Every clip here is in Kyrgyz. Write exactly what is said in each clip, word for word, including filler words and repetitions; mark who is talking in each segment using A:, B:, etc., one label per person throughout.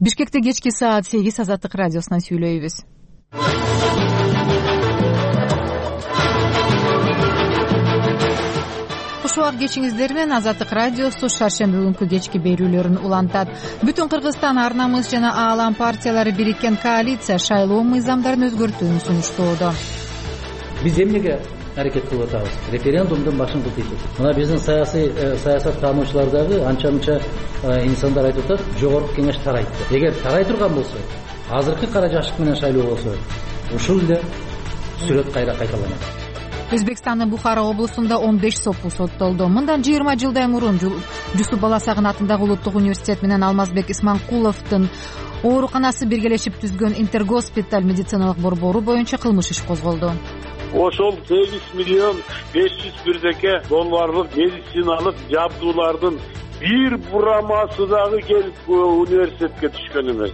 A: Бишкекте кечки саат сегиз Азаттык радиосунан сүйлөйбүз. Куш убак кечиңиздер менен Азаттык радиосу шаршемби күнкү кечки берүүлөрүн улантат. Бүтүн Кыргызстан ар намыс жана аалам партиялары бириккен коалиция шайлоо мыйзамдарын өзгөртүүнү сунуштоодо.
B: Биз эмнеге аракет кылып атабыз? Референдумдун башын кылтыйбыз. Мына биздин саясий саясат таануучулар дагы анча-мынча инсандар айтып атат, жогорку кеңеш тарайт. Эгер тарай турган болсо, азыркы кара жашык менен шайлоо болсо, ушул эле сүрөт кайра кайталанат.
A: Өзбекстандын Бухара облусунда он беш сопу соттолду. Мындан жыйырма жылдай мурун Жусуп Баласагын атындагы улуттук университет менен Алмазбек Исманкуловдун ооруканасы биргелешип түзгөн интергоспиталь медициналык борбору боюнча кылмыш иш козголду.
C: Ошол сегиз миллион беш жүз бирдеке долларлык медициналык жабдуулардын бир бурамасы дагы келип университетке түшкөн эмес.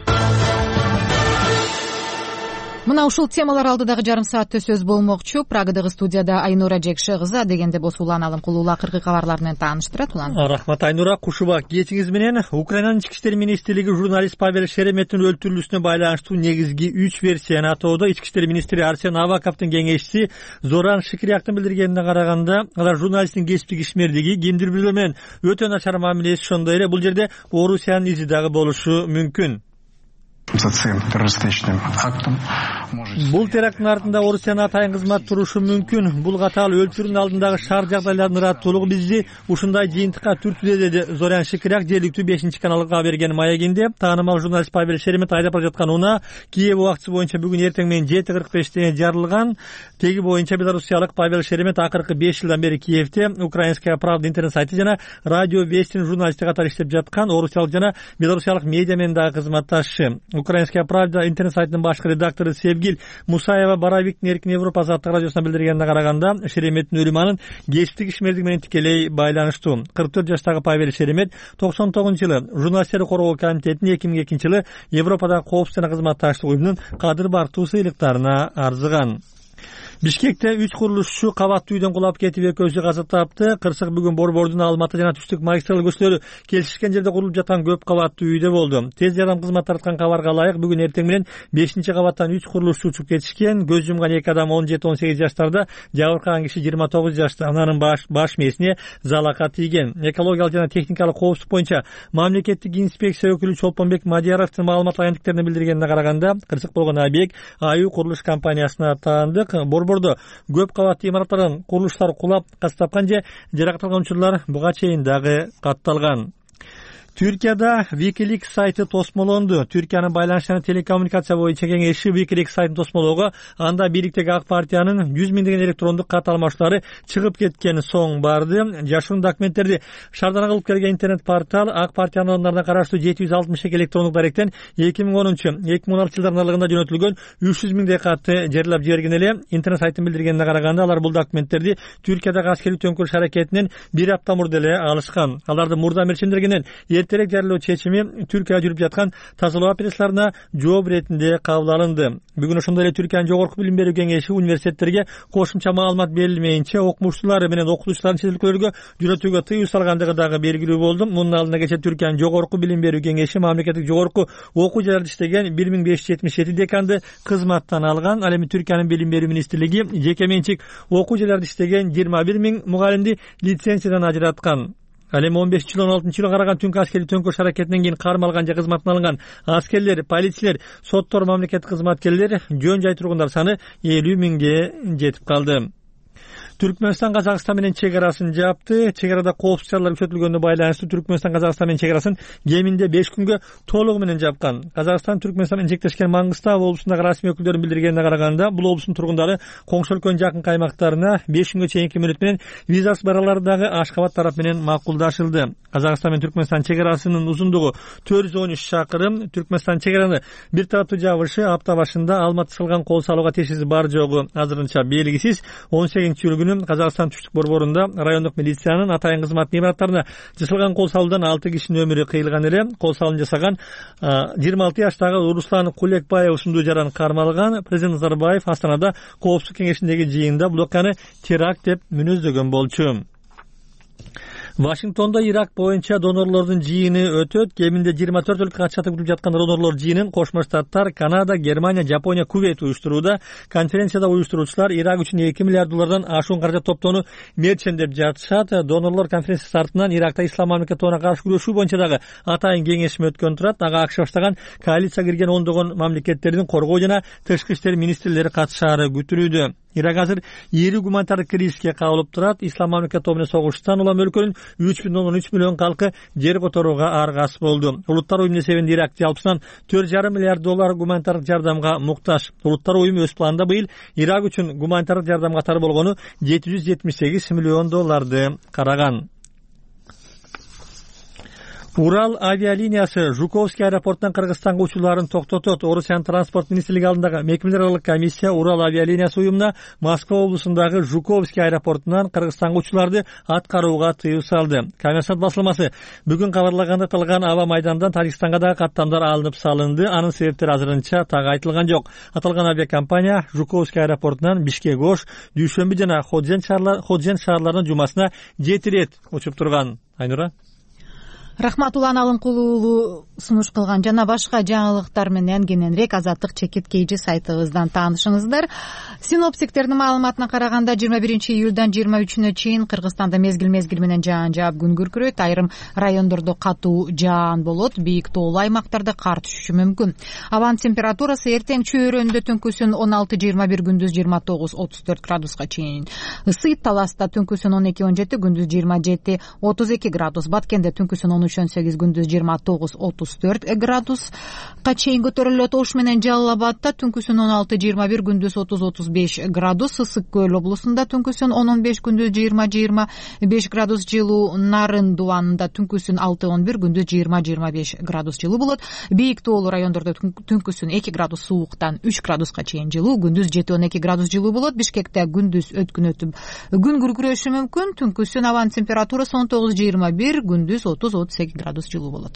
A: Мына ушул темалар алдыдагы жарым саатта сөз болмокчу. Прагадагы студияда Айнура Жекшегызы, дегенде болсо улан алым кылуу акыркы кабарлар менен тааныштырат. Улан.
D: Рахмат Айнура. Кушуба кечиңиз менен Украинанын ички иштер министрлиги журналист Павел Шереметтин өлтүрүлүүсүнө байланыштуу негизги үч версияны атоодо. Ички иштер министри Арсен Аваковдун кеңешчиси Зоран Шикиряктын билдиргенине караганда, алар журналисттин кесиптик ишмердиги, кимдир бирөө менен өтө начар мамилеси, ошондой эле бул жерде Орусиянын изи дагы болушу мүмкүн. Бул теракттын артында Орусиянын атайын кызмат турушу мүмкүн. Бул катаал өлтүрүүнүн алдындагы шаар жагдайлардын ыраттуулугу бизди ушундай жыйынтыкка түртүүдө, деди Зоран Шикиряк жергиликтүү бешинчи каналга берген маегинде. Таанымал журналист Павел Шеремет айдап бара жаткан унаа Киев убактысы боюнча бүгүн эртең менен жети кырк беште жарылган. Теги боюнча белорусиялык Павел Шеремет акыркы беш жылдан бери Киевде Украинская правда интернет сайты жана радио Вестин журналисти катары иштеп жаткан орусиялык жана белорусиялык медиа менен дагы кызматташы. Украинская правда интернет сайтынын башкы редактору Севгил Мусаева Боровиктин Эркин Европа азаттык радиосуна билдиргенине караганда, Шереметтин өлүмү анын кесиптик ишмердиги менен тикелей байланыштуу. кырк төрт жаштагы Павел Шеремет токсон тогузунчу жылы журналисттерди коргоо комитетинин, эки миң экинчи жылы Европадагы коопсуздук жана кызматташтык уюмунун кадыр бартуу сыйлыктарына арзыган. Бишкекте үч курулушчу кабаттуу үйдөн кулап кетип экөөсү каза тапты. Кырсык бүгүн Борбордун Алматы жана Түштүк магистраль көчөлөрү келишишкен жерде курулуп жаткан көп кабаттуу үйдө болду. Тез жардам кызматы тарткан кабарга ылайык бүгүн эртең менен бешинчи кабаттан үч курулушчу учуп кетишкен. Көз жумган эки адам он жети он сегиз жаштарда, жабыркаган киши жыйырма тогуз жашта. Анын баш баш мээсине залака тийген. Экологиялык жана техникалык коопсуздук боюнча мамлекеттик инспекция өкүлү Чолпонбек Мадияровдун маалымат агенттиктерине билдиргенине караганда, кырсык болгон объект АЮ курулуш компаниясына таандык. Борбордо көп кабаттуу имараттардан курулуштар кулап каза тапкан же жаракат алган учурлар буга чейин дагы катталган. Түркияда Wikileaks сайты тосмолонду. Түркиянын байланыш жана телекоммуникация боюнча кеңеши Wikileaks сайтын тосмолоого анда бийликтеги ак партиянын жүз миңдеген электрондук кат алмаштары чыгып кеткен соң барды. Жашыруун документтерди шаардан кылып келген интернет портал ак партиянын орундарына караштуу жети жүз алтымыш эки электрондук даректен эки миң онунчу эки миң он алтынчы жылдардын аралыгында жөнөтүлгөн үч жүз миңдей катты жерлеп жиберген эле. Интернет сайттын билдиргенине караганда, алар бул документтерди Түркиядагы аскерий төңкөрүш аракетинен бир апта мурда эле алышкан. Аларды мурда мерчендиргенден эртерээк жарылоо чечими Түркияда жүрүп жаткан тазалоо операцияларына жооп иретинде кабыл алынды. Бүгүн ошондой эле Түркиянын жогорку билим берүү кеңеши университеттерге кошумча маалымат берилмейинче окумуштуулар менен окутуучулардын чет өлкөлөргө жөнөтүүгө тыюу салгандыгы дагы белгилүү болду. Мунун алдында кечээ Түркиянын жогорку билим берүү кеңеши мамлекеттик жогорку окуу жайларда иштеген бир миң беш жүз жетимиш жети деканды кызматтан алган. Ал эми Түркиянын билим берүү министрлиги жеке менчик окуу жайларда иштеген жыйырма бир миң мугалимди лицензиядан ажыраткан. Ал эми он бешинчи жылы он алтынчы жылга караган түнкү аскерий төңкөрүш аракетинен кийин кармалган же кызматтан алынган аскерлер, полициялер, соттор, мамлекеттик кызматкерлер, жөн жай тургундар саны элүү миңге жетип калды. Түркмөнстан Казакстан менен чек арасын жапты. Чек арада коопсуздук чаралар күчөтүлгөнүнө байланыштуу Түркмөнстан Казакстан менен чек арасын кеминде беш күнгө толугу менен жапкан. Казакстан Түркмөнстан менен чектешкен Маңгыстау облусундагы расмий өкүлдөрдүн билдиргенине караганда, бул облустун тургундары коңшу өлкөнүн жакын аймактарына беш күнгө чейинки мөөнөт менен визасыз баралары дагы Ашкабад тарап менен макулдашылды. Казакстан менен Түркмөнстан чек арасынын узундугу төрт жүз он үч шакырым. Түркмөнстан чек араны бир тараптуу жабышы апта башында Алматы сылган кол салууга тиешеси бар жогу азырынча белгисиз. он сегизинчи июль Казакстан Түштүк борборунда райондук милициянын атайын кызмат имараттарына жасалган кол салуудан алты кишинин өмүрү кыйылган эле. Кол салуун жасаган жыйырма алты жаштагы Руслан Кулекбаев ушундуу жаран кармалган. Президент Назарбаев Астанада коопсуздук кеңешиндеги жыйында бул окуяны теракт деп мүнөздөгөн болчу. Вашингтондо Ирак боюнча донорлордун жыйыны өтөт. Кеминде жыйырма төрт өлкө катышып күтүлүп жаткан донорлор жыйынын Кошмо Штаттар, Канада, Германия, Жапония, Кувейт уюштурууда. Конференцияда уюштуруучулар Ирак үчүн эки миллиард доллардан ашуун каражат топтоону мерчен деп жатышат. Донорлор конференциясы артынан Иракта ислам мамлекетине каршы күрөшүү боюнча дагы атайын кеңешме өткөн турат. Ага АКШ баштаган коалицияга кирген ондогон мамлекеттердин коргоо жана тышкы иштер министрлери катышаары күтүлүүдө. Ирак азыр эри гуманитардык кризиске кабылып турат. Ислам мамлекети менен согуштан улам өлкөнүн үч бүтүн ондон үч миллион калкы жер которууга аргас болду. Улуттар уюму эсебинде Ирак жалпысынан төрт жарым миллиард доллар гуманитардык жардамга муктаж. Улуттар уюму өз планында быйыл Ирак үчүн гуманитардык жардам катары болгону жети жүз жетимиш сегиз миллион долларды караган. Урал авиалиниясы Жуковский аэропортунан Кыргызстанга учууларын токтотот. Орусиянын транспорт министрлиги алдындагы мекемелер аралык комиссия Урал авиалиниясы уюмуна Москва облусундагы Жуковский аэропортунан Кыргызстанга учууларды аткарууга тыюу салды. Коммерсант басылмасы бүгүн кабарлаганда аталган аба майдандан Тажикстанга дагы каттамдар алынып салынды. Анын себептери азырынча так айтылган жок. Аталган авиакомпания Жуковский аэропортунан Бишкек, Ош, Дүйшөмбү жана Ходжен шаарларынын жумасына жети рет учуп турган. Айнура.
A: Рахматулла Алымкулуу сунуш кылган жана башка жаңылыктар менен кененирээк Азаттык чекит кейжи сайтыбыздан таанышыңыздар. Синоптиктердин маалыматына караганда жыйырма биринчи июлдан жыйырма үчүнө чейин Кыргызстанда мезгил-мезгил менен жаан жаап күн күркүрөйт. Айрым райондордо катуу жаан болот. Бийик тоолуу аймактарда кар түшүшү мүмкүн. Абанын температурасы эртең чөйрөндө түнкүсүн он алты жыйырма бир, күндүз жыйырма тогуз отуз төрт градуска чейин ысыйт. Таласта түнкүсүн он эки он жети, күндүз жыйырма жети отуз эки градус. Баткенде түнкүсүн он үч он сегиз, күндүз жыйырма тогуз отуз төрт градуска чейин көтөрүлөт. Ош менен Жалал Абадта түнкүсүн он алты жыйырма бир, күндүз отуз отуз беш градус. Ысык Көл облусунда түнкүсүн он он беш, күндүз жыйырма жыйырма беш градус жылуу. Нарын Дубанында түнкүсүн алты он бир, күндүз жыйырма жыйырма беш градус жылуу болот. Бийик тоолуу райондордо түнкүсүн эки градус сууктан үч градуска чейин жылуу, күндүз жети он эки градус жылуу болот. Бишкекте күндүз өткүн өтүп күн күркүрөшү мүмкүн. Түнкүсүн абанын температурасы он тогуз жыйырма бир, күндүз отуз отуз эки градус жылуу болот.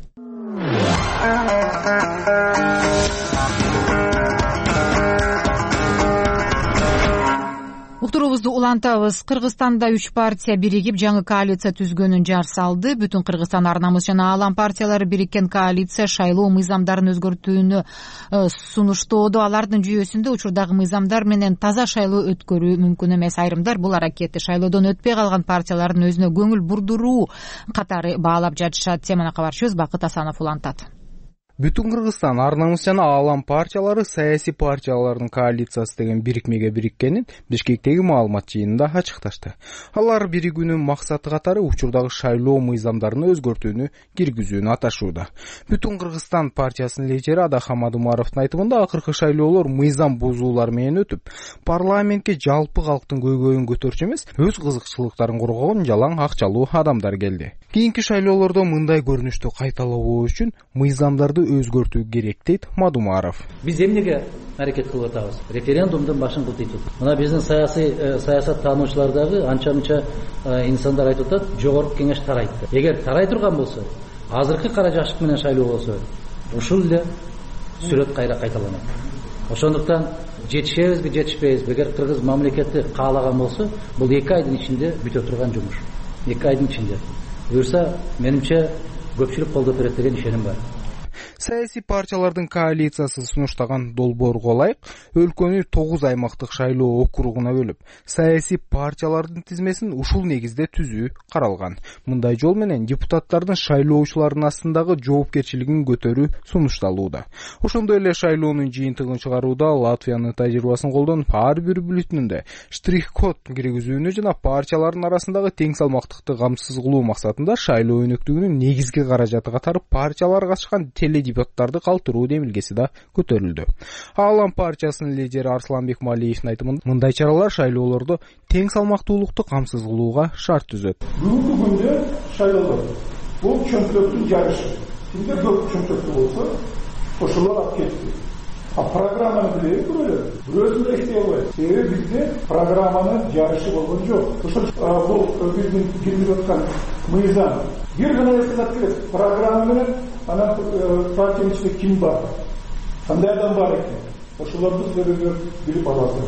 A: Уктуруубузду улантабыз. Кыргызстанда үч партия биригип жаңы коалиция түзгөнүн жар салды. Бүтүн Кыргызстан ар намыс жана Аалам партиялары бириккен коалиция шайлоо мыйзамдарын өзгөртүүнү сунуштоодо. Алардын жүйөсүндө учурдагы мыйзамдар менен таза шайлоо өткөрүү мүмкүн эмес. Айрымдар бул аракетти шайлоодон өтпөй калган партиялардын өзүнө көңүл бурдуруу катары баалап жатышат. Теманы кабарчыбыз Бакыт Асанов улантат.
E: Бүтүн Кыргызстан ар намыс жана Аалам партиялары саясий партиялардын коалициясы деген бирикмеге бириккенин Бишкектеги маалымат жыйынында ачыкташты. Алар биригүүнүн максаты катары учурдагы шайлоо мыйзамдарын өзгөртүүнү киргизүүнү аташууда. Бүтүн Кыргызстан партиясынын лидери Адахам Адымаровдун айтымында акыркы шайлоолор мыйзам бузуулар менен өтүп, парламентке жалпы калктын көйгөйүн көтөрчү эмес, өз кызыкчылыктарын коргогон жалаң акчалуу адамдар келди. Кийинки шайлоолордо мындай көрүнүштү кайталабоо үчүн мыйзамдарды өзгөртүү керек дейт Мадумаров.
B: Биз эмнеге аракет кылып атабыз? Референдумдун башын кылтыйтып. Мына биздин саясий саясат таануучулар дагы анча-мынча инсандар айтып атат, жогорку кеңеш тарайт. Эгер тарай турган болсо, азыркы кара жашык менен шайлоо болсо, ушул эле сүрөт кайра кайталанат. Ошондуктан жетишебизби, жетишпейбизби? Эгер кыргыз мамлекети каалаган болсо, бул эки айдын ичинде бүтө турган жумуш. эки айдын ичинде. Буюрса, менимче көпчүлүк колдоп берет деген ишеним бар.
E: Саясий партиялардын коалициясы сунуштаган долбоорго ылайык өлкөнү тогуз аймактык шайлоо округуна бөлүп, саясий партиялардын тизмесин ушул негизде түзүү каралган. Мындай жол менен депутаттардын шайлоочулардын астындагы жоопкерчилигин көтөрүү сунушталууда. Ошондой эле шайлоонун жыйынтыгын чыгарууда Латвиянын тажрыйбасын колдонуп, ар бир бюллетендө штрих-код киргизүүнү жана партиялардын арасындагы тең салмактыкты камсыз кылуу максатында шайлоо өнөктүгүнүн негизги каражаты катары партиялар катышкан теледебаттарды калтыруу демилгеси да көтөрүлдү. Аалам партиясынын лидери Арсланбек Малиевдин айтымында, мындай чаралар шайлоолордо тең салмактуулукту камсыз кылууга шарт түзөт.
F: Бүгүнкү күндө шайлоолор бул чөмчөктүн жарышы. Кимде көп чөмчөктүү болсо, ошолор алып кетти. А программаны билет бирөөлөр, бирөөсүн да иштей албайт. Себеби бизде программанын жарышы болгон жок. Ошол бул биздин киргизип аткан мыйзам бир гана эсеп келет. Программа менен анан партиянын ичинде ким бар, кандай адам бар экен, ошолорду сөзгө билип аласыз.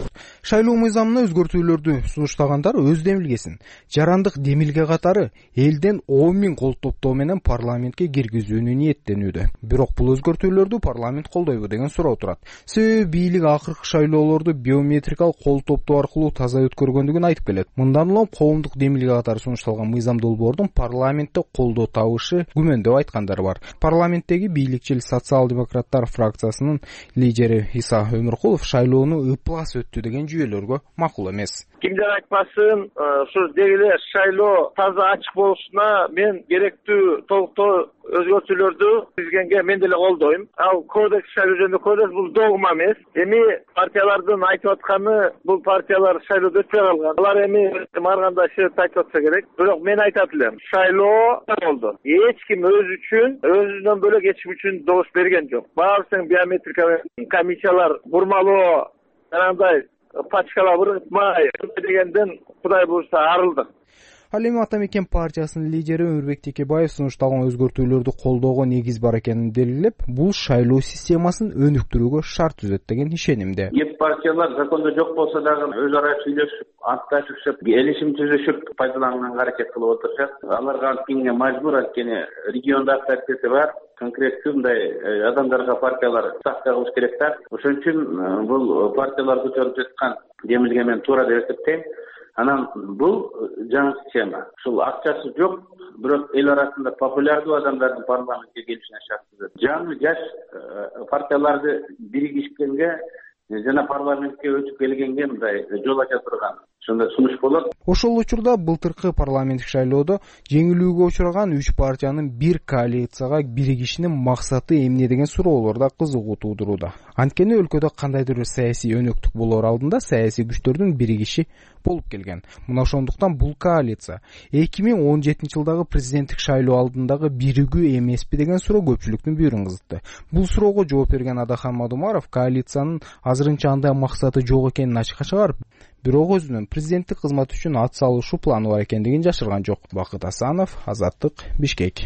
E: Шайлоо мыйзамына өзгөртүүлөрдү сунуштагандар өз демилгесин жарандык демилге катары элден он миң кол топтоо менен парламентке киргизүүнү ниеттенүүдө. Бирок бул өзгөртүүлөрдү парламент колдойбу деген суроо турат. Себеби бийлик акыркы шайлоолорду биометрикалык кол топтоо аркылуу таза өткөргөндүгүн айтып келет. Мындан улам коомдук демилге катары сунушталган мыйзам долбоордун парламентте колдоо табышы күмөн деп айткандар бар. Парламенттеги бийликчил социал-демократтар фракциясынын лидери Иса Өмүркулов шайлоону ыплас өттү деген жүйөлөргө макул эмес.
G: Кимдер айтпасын, ушу дегеле шайлоо таза ачык болушуна мен керектүү толуктоо өзгөртүүлөрдү киргизгенге мен деле колдойм. Ал кодекс, шайлоо жөнүндө кодекс бул догма эмес. Эми партиялардын айтып атканы бул партиялар шайлоодо өтпөй калган. Алар эми ар кандай шерт айтып атса керек. Бирок мен айтат элем, шайлоо болду. Эч ким өз үчүн, өзүнөн бөлөк эч ким үчүн добуш берген жок. Баарысың биометрика комиссиялар бурмалоо, андай пачкалап ырытмай дегенден Кудай буйрса арылдык.
E: Ал эми Ата Мекен партиясынын лидери Өмүрбек Текебаев сунушталган өзгөртүүлөрдү колдоого негиз бар экенин далилдеп, бул шайлоо системасын өнүктүрүүгө шарт түзөт деген ишенимде.
H: Кеп партиялар закондо жок болсо дагы өз ара сүйлөшүп, анташып, келишим түзүшүп пайдаланганга аракет кылып отурушат. Аларга анткени мажбур, анткени региондо авторитети бар. Конкреттүү мындай адамдарга партиялар ставка кылыш керек да. Ошон үчүн бул партиялар көтөрүп жаткан демилге мен туура деп эсептейм. Анан бул жаңы система. Ушул акчасы жок, бирок эл арасында популярдуу адамдардын парламентке келишине шарт түзөт. Жаңы жаш партияларды биригишкенге жана парламентке өтүп келгенге мындай жол ача турган ошондой сунуш болот.
E: Ошол учурда былтыркы парламенттик шайлоодо жеңилүүгө учураган үч партиянын бир коалицияга биригишинин максаты эмне деген суроолор да кызыгуу туудурууда. Анткени өлкөдө кандайдыр бир саясий өнөктүк болоор алдында саясий күчтөрдүн биригиши болуп келген. Мына ошондуктан бул коалиция эки миң он жетинчи жылдагы президенттик шайлоо алдындагы биригүү эмеспи деген суроо көпчүлүктүн бүйүрүн кызытты. Бул суроого жооп берген Адахан Мадумаров коалициянын азырынча андай максаты жок экенин ачыкка чыгарып, бирок өзүнүн президенттик кызмат үчүн ат салышуу планы бар экендигин жашырган жок. Бакыт Асанов, Азаттык, Бишкек.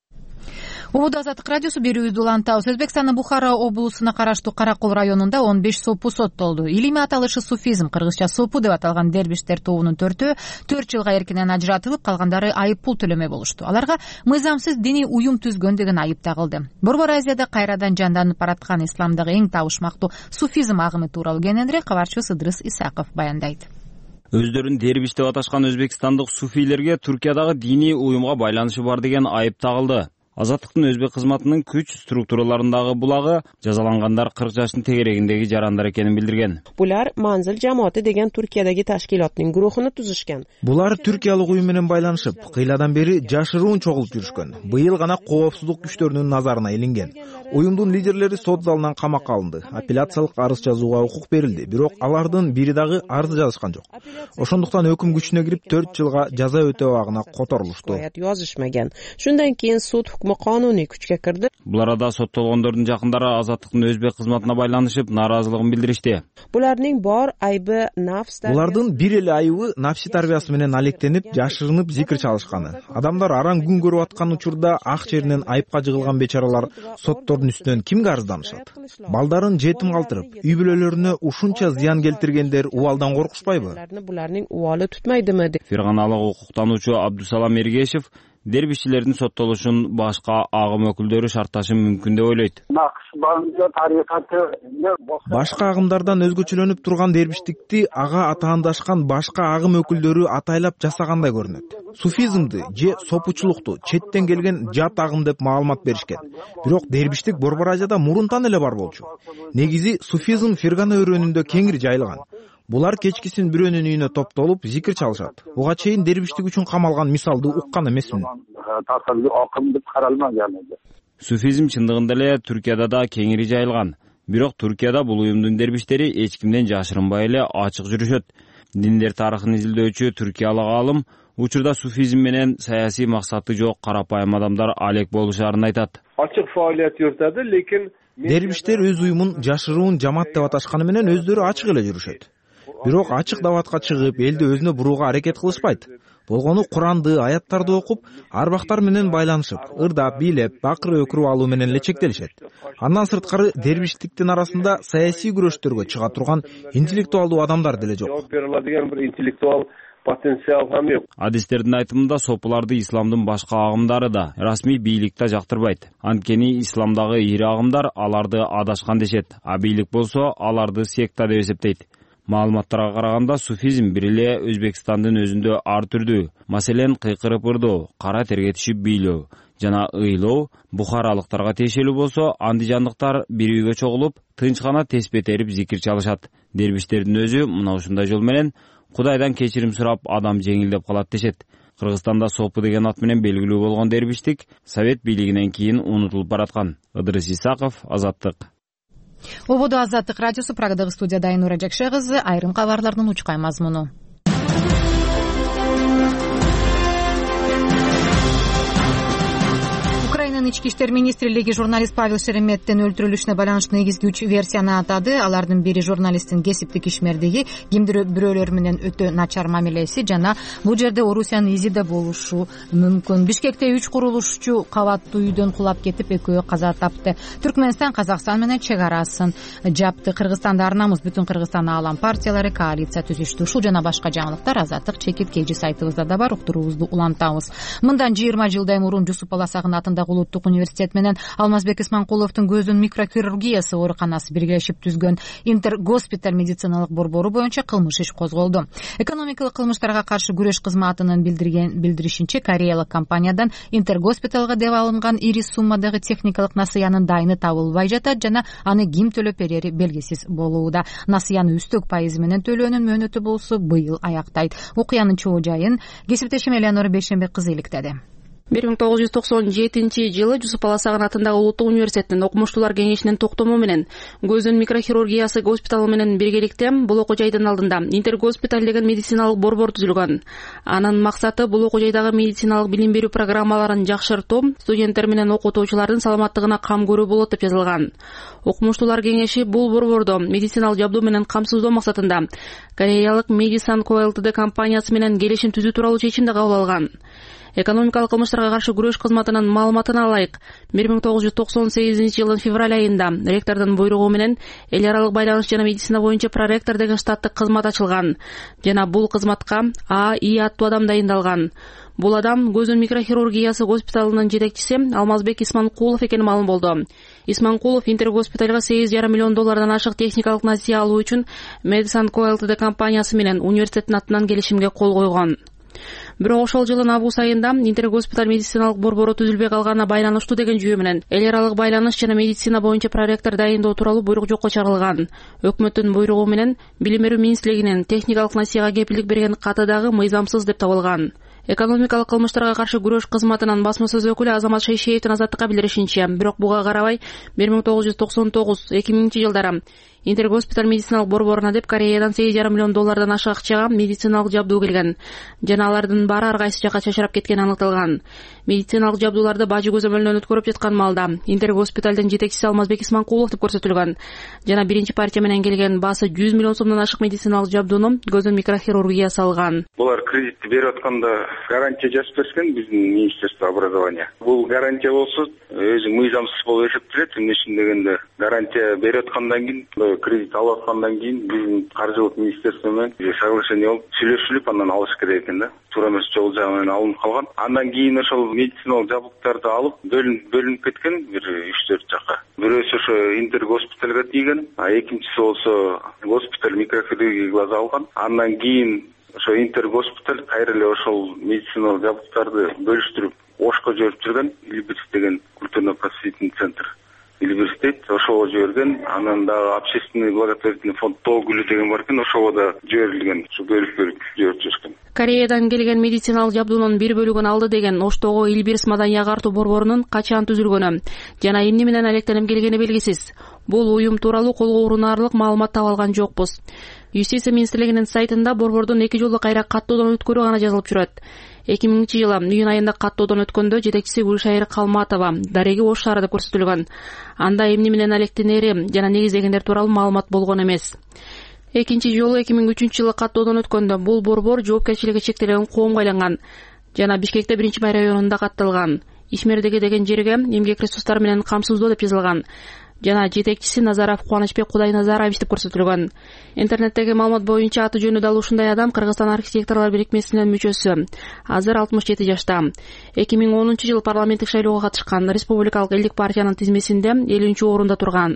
A: Убуду Азаттык радиосу берүүбүздү улантабыз. Өзбекстандын Бухара облусуна караштуу Каракол районунда он беш сопу соттолду. Илимий аталышы суфизм, кыргызча сопу деп аталган дербиштер тобунун төртөө төрт жылга эркинен ажыратылып, калгандары айып пул төлөмөй болушту. Аларга мыйзамсыз диний уюм түзгөн деген айып тагылды. Борбор Азияда кайрадан жанданып бараткан исламдагы эң табышмактуу суфизм агымы тууралуу кененирээк кабарчыбыз Ыдрыс Исаков баяндайт.
I: Өздөрүн дербиш деп аташкан өзбекстандык суфийлерге Түркиядагы диний уюмга байланышы бар деген айып тагылды. Азаттыктын өзбек кызматынын күч структураларындагы булагы жазалангандар кырк жаштын тегерегиндеги жарандар экенин билдирген.
J: Булар Манзил жамааты деген Түркиядагы ташкилаттын гурухуну түзүшкөн.
K: Булар түркиялык уюм менен байланышып, кыйладан бери жашыруун чогулуп жүрүшкөн. Быйыл гана коопсуздук күчтөрүнүн назарына илинген. Уюмдун лидерлери сот залынан камакка алынды. Апелляциялык арыз жазууга укук берилди, бирок алардын бири дагы арыз жазышкан жок. Ошондуктан өкүм күчүнө кирип төрт жылга жаза өтөө абагына которулушту.
J: Шундан кийин суд кануний күчкө кирди.
I: Бул арада соттолгондордун жакындары Азаттыктын өзбек кызматына байланышып, наразылыгын билдиришти.
J: Булардын бар айбы нафс.
K: Булардын бир эле айыбы нафси тарбиясы менен алектенип, жашырынып зикир чалышканы. Адамдар арам күн көрүп аткан учурда ак жеринен айыпка жыгылган бечаралар соттордун үстүнөн кимге арызданышат? Балдарын жетим калтырып, үй бүлөлөрүнө ушунча зыян келтиргендер убалдан коркушпайбы?
J: Булардын убалы tutmaydımы?
I: Ферганалык укуктануучу Абдусалам Эргешев дербишчилердин соттолушун башка агым өкүлдөрү шартташы мүмкүн деп ойлойт.
K: Башка агымдардан өзгөчөлөнүп турган дербиштикти ага атаандашкан башка агым өкүлдөрү атайлап жасагандай көрүнөт. Суфизмди же сопучулукту четтен келген жат агым деп маалымат беришкен. Бирок дербиштик Борбор Азияда мурунтан эле бар болчу. Негизи суфизм Фергана өрөөнүндө кеңири жайылган. Булар кечкисин бирөөнүн үйүнө топтолуп зикир чалышат. Буга чейин дербиштик үчүн камалган мисалды уккан эмесмин.
I: Суфизм чындыгында эле Түркияда да кеңири жайылган. Бирок Түркияда бул уюмдун дербиштери эч кимден жашырынбай эле ачык жүрүшөт. Диндер тарыхын изилдөөчү түркиялык алым учурда суфизм менен саясий максаты жок карапайым адамдар алек болушарын айтат.
G: Ачык фаалият жүрүтөт, лекин
K: дербиштер өз уюмун жашыруун жамаат деп аташканы менен өздөрү ачык эле жүрүшөт. Бирок ачык даватка чыгып, элди өзүнө бурууга аракет кылышпайт. болгону Куранды, аяттарды окуп, арбактар менен байланышып, ырдап, бийлеп, бакырып өкүрүп алуу менен эле чектелишет. Андан сырткары дербиштиктин арасында саясий күрөштөргө чыга турган интеллектуалдуу адамдар деле жок.
L: Жооп бере алadigan bir интеллектуал потенциал ham yok.
I: Адистердин айтымында сопуларды исламдын башка агымдары да, расмий бийлик да жактырбайт. Анткени исламдагы ири агымдар аларды адашкан дешет, а бийлик болсо аларды секта деп эсептейт. Маалыматтарга караганда суфизм бир эле Өзбекстандын өзүндө ар түрдүү, маселен кыйкырып ырдоо, кара терге түшүп бийлөө жана ыйлоо бухаралыктарга тиешелүү болсо, андижандыктар бир үйгө чогулуп, тынчкана теспе терип зикир чалышат. Дербиштердин өзү мына ушундай жол менен Кудайдан кечирим сурап адам жеңилдеп калат дешет. Кыргызстанда сопу деген ат менен белгилүү болгон дербиштик совет бийлигинен кийин унутулуп бараткан. Ыдырыс Исаков, Азаттык.
A: Ободо Азаттык радиосу, Прагадагы студияда Айнура Жакше кызы, айрым кабарлардын учкай мазмуну. Украинанын ички иштер министрлиги журналист Павел Шереметтин өлтүрүлүшүнө байланыштуу негизги үч версияны атады. Алардын бири журналисттин кесиптик ишмердиги, кимдир бирөөлөр менен өтө начар мамилеси жана бул жерде Орусиянын изи да болушу мүмкүн. Бишкекте үч курулушчу кабаттуу үйдөн кулап кетип, экөө каза тапты. Түркмөнстан Казакстан менен чек арасын жапты. Кыргызстанда Арнамыз бүтүн Кыргызстан аалам партиялары коалиция түзүштү. Ушул жана башка жаңылыктар Азаттык чекит кежи сайтыбызда да бар, уктуруубузду улантабыз. Мындан жыйырма жылдай мурун Жусуп Баласагын атындагы Улуттук университет менен Алмазбек Исманкуловдун көзүн микрохирургиясы ооруканасы биргелешип түзгөн Интергоспиталь медициналык борбору боюнча кылмыш иш козголду. Экономикалык кылмыштарга каршы күрөш кызматынын билдирген билдиришинче, кореялык компаниядан Интергоспиталга деп алынган ири суммадагы техникалык насыянын дайыны табылбай жатат жана аны ким төлөп берери белгисиз болууда. Насыяны үстөк пайызы менен төлөөнүн мөөнөтү болсо быйыл аяктайт. Окуянын чоо жайын кесиптешим Элеонора Бейшенбек кызы иликтеди.
M: бир миң тогуз жүз токсон жетинчи жылы Жусуп Баласагын атындагы Улуттук университеттин окумуштуулар кеңешинин токтому менен көзүн микрохирургиясы госпиталы менен биргеликте бул окуу жайдын алдында Интергоспиталь деген медициналык борбор түзүлгөн. Анын максаты бул окуу жайдагы медициналык билим берүү программаларын жакшыртуу, студенттер менен окутуучулардын саламаттыгына кам көрүү болот деп жазылган. Окумуштуулар кеңеши бул борбордо медициналык жабдуу менен камсыздоо максатында кореялык Медисан Ко Лтд компаниясы менен келишим түзүү тууралуу чечим да кабыл алган. Экономикалык кылмыштарга каршы күрөш кызматынын маалыматына ылайык, бир миң тогуз жүз токсон сегизинчи жылдын февраль айында ректордун буйругу менен эл аралык байланыш жана медицина боюнча проректор деген штаттык кызмат ачылган жана бул кызматка А И аттуу адам дайындалган. Бул адам көзүн микрохирургиясы госпиталынын жетекчиси Алмазбек Исманкулов экени маалым болду. Исманкулов Интергоспитальга сегиз жарым миллион доллардан ашык техникалык насыя алуу үчүн Медисан Ко Лтд компаниясы менен университеттин атынан келишимге кол койгон. Бирок ошол жылдын август айында Интергоспиталь медициналык борбору түзүлбөй калганына байланыштуу деген жүйө менен эл аралык байланыш жана медицина боюнча проректор дайындоо тууралуу буйрук жокко чыгарылган. Өкмөттүн буйругу менен Билим берүү министрлигинин техникалык насыяга кепилдик берген каты дагы мыйзамсыз деп табылган. Экономикалык кылмыштарга каршы күрөш кызматынын басма сөз өкүлү Азамат Шейшеевдин Азаттыкка билдиришинче, бирок буга карабай бир миң тогуз жүз токсон тогуз эки миңинчи жылдары Интергоспиталь медициналык борборуна деп Кореядан сегиз жарым миллион доллардан ашык акчага медициналык жабдуу келген. Жана алардын баары ар кайсы жакка чачырап кеткени аныкталган. Медициналык жабдууларды бажы көзөмөлүнөн өткөрүп жаткан маалда Интергоспиталдын жетекчиси Алмазбек Исманкулов деп көрсөтүлгөн. Жана биринчи партия менен келген баасы жүз миллион сомдон ашык медициналык жабдууну көзүн микрохирургиясы алган.
L: Булар кредитти берип атканда гарантия жазып беришкен биздин Министерство образования. Бул гарантия болсо өзү мыйзамсыз болуп эсептелет. Эмне үчүн дегенде гарантия берип аткандан кийин, кредит алып аткандан кийин биздин каржылык министерство менен соглашение болуп сүйлөшүлүп андан алыш керек экен да. Туура эмес жол жагы менен алынып калган. Андан кийин ошол медициналык жабдыктарды алып бөлүнүп бөлүнүп кеткен бир үч төрт жакка. Бирөөсү ошо Интергоспитальга тийген, а экинчиси болсо госпиталь микрохирургия глаза алган. Андан кийин ошо Интергоспиталь кайра эле ошол медициналык жабдыктарды бөлүштүрүп Ошко жиберип жүргөн, Илбирс деген культурно-просветительный центр. Илбирс дейт, ошого жиберген, анан дагы общественный благотворительный фонд Тогүлү деген бар экен, ошого да жиберилген, ушу бөлүп-бөлүп жиберип жүргөн.
M: Кореядан келген медициналык жабдуунун бир бөлүгүн алды деген Оштогу Илбирс маданий агартуу борборунун качан түзүлгөнү жана эмне менен алектенип келгени белгисиз. Бул уюм тууралуу колго урунаарлык маалымат таба алган жокпуз. Юстиция министрлигинин сайтында борбордун эки жолу кайра каттоодон өткөрүү гана жазылып жүрөт. эки миңинчи жылы июнь айында каттоодон өткөндө жетекчиси Гүлшайыр Калматова дареги Ош шаары деп көрсөтүлгөн. Анда эмне менен алектенери жана негиздегендер тууралуу маалымат болгон эмес. экинчи жолу эки миң үчүнчү жылы каттоодон өткөндө бул борбор жоопкерчилиги чектелген коомго айланган жана Бишкекте биринчи май районунда катталган. Ишмердеги деген жерге эмгек ресурстары менен камсыздоо деп жазылган жана жетекчиси Назаров Кубанычбек Кудайназарович деп көрсөтүлгөн. Интернеттеги маалымат боюнча аты жөнү дал ушундай адам Кыргызстан архитекторлор бирикмесинин мүчөсү. Азыр алтымыш жети жашта. эки миң онунчу жылы парламенттик шайлоого катышкан. Республикалык элдик партиянын тизмесинде элүүнчү орунда турган.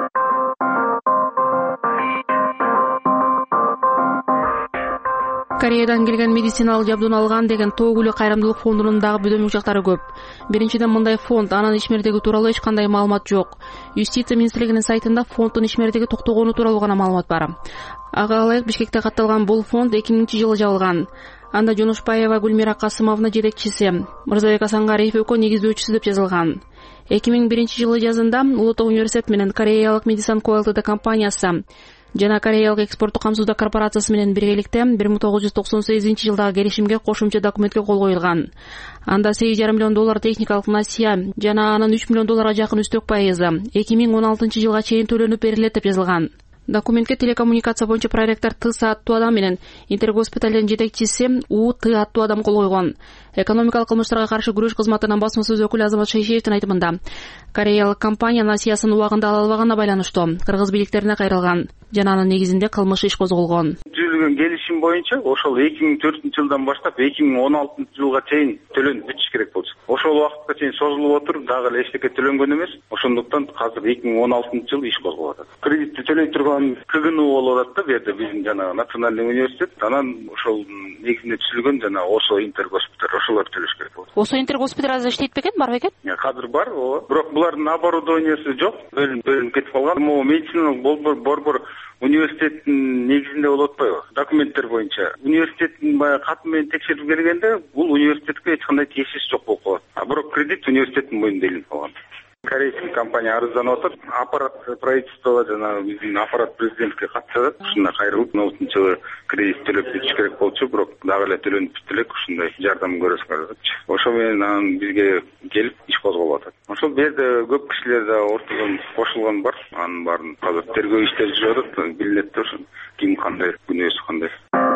M: Кореядан келген медициналык жабдууну алган деген Тоогүлү кайрымдуулук фондунун дагы бөдөм учактары көп. Биринчиден, мындай фонд анын ишмердиги тууралуу эч кандай маалымат жок. Юстиция министрлигинин сайтында фонддун ишмердиги токтогону тууралуу гана маалымат бар. Ага ылайык Бишкекте катталган бул фонд эки миңинчи жылы жабылган. Анда Жонушбаева Гүлмира Касымовна жетекчиси, Мырзабек Асангариев экөө негиздөөчүсү деп жазылган. эки миң биринчи жылы жазында Улуттук университет менен Кореялык Медисан Ко Лтд компаниясы жана Кореялык экспорттук камсыздоо корпорациясы менен биргеликте бир миң тогуз жүз токсон сегизинчи жылдагы келишимге кошумча документке кол коюлган. Анда сегиз жарым миллион доллар техникалык насыя жана анын үч миллион долларга жакын үстөк пайызы эки миң он алтынчы жылга чейин төлөнүп берилет деп жазылган. Документке телекоммуникация боюнча проректор Тыса аттуу адам менен Интергоспиталдын жетекчиси У Ты аттуу адам кол койгон. Экономикалык кылмыштарга каршы күрөш кызматынын басма сөз өкүлү Азамат Шейшеевдин айтымында, Кореялык компания насыясын убагында ала албаганына байланыштуу кыргыз бийликтерине кайрылган жана анын негизинде кылмыш иш козголгон.
L: Түзүлгөн келишим боюнча ошол эки миң төртүнчү жылдан баштап эки миң он алтынчы жылга чейин төлөнүп бүтүш керек болчу. Ошол убакытка чейин созулуп отур, дагы эле эчтеке төлөнгөн эмес. Ошондуктан азыр эки миң он алтынчы жыл иш козголуп атат. Кредитти төлөй турган К Г Н У болуп атат да, бу жерде биздин жанагы Национальный университет, анан ошол негизинде түзүлгөн жана Осо Интергоспиталь, ошолор төлөш керек болот.
M: Осо Интергоспиталь азыр иштейт бекен, бар бекен?
L: Азыр бар, ооба. Бирок булардын оборудованиясы жок, бөлүнүп кетип калган. Могу медициналык борбор университеттин негизинде болуп атпайбы? Документтер боюнча университеттин баягы каты менен текшерип келгенде бул университетке эч кандай тиешеси жок болуп калат. А бирок кредит университеттин мойнунда илинип калган. Корейский компания арызданып атат. Аппарат правительство жана биздин аппарат президентке кат жазат. Ушундай кайрылып, алтынчы жылы кредит төлөп бүтүш керек болчу, бирок дагы эле төлөнүп бүтүп элек, ушундай жардам көрөсүңөр депчи. Ошо менен анан бизге келип иш козголуп атат. Ошол жерде көп кишилер да ортодон кошулган бар. Анын баарын азыр тергөө иштери жүрүп атат, билинет да ошо ким кандай, күнөөсү кандай.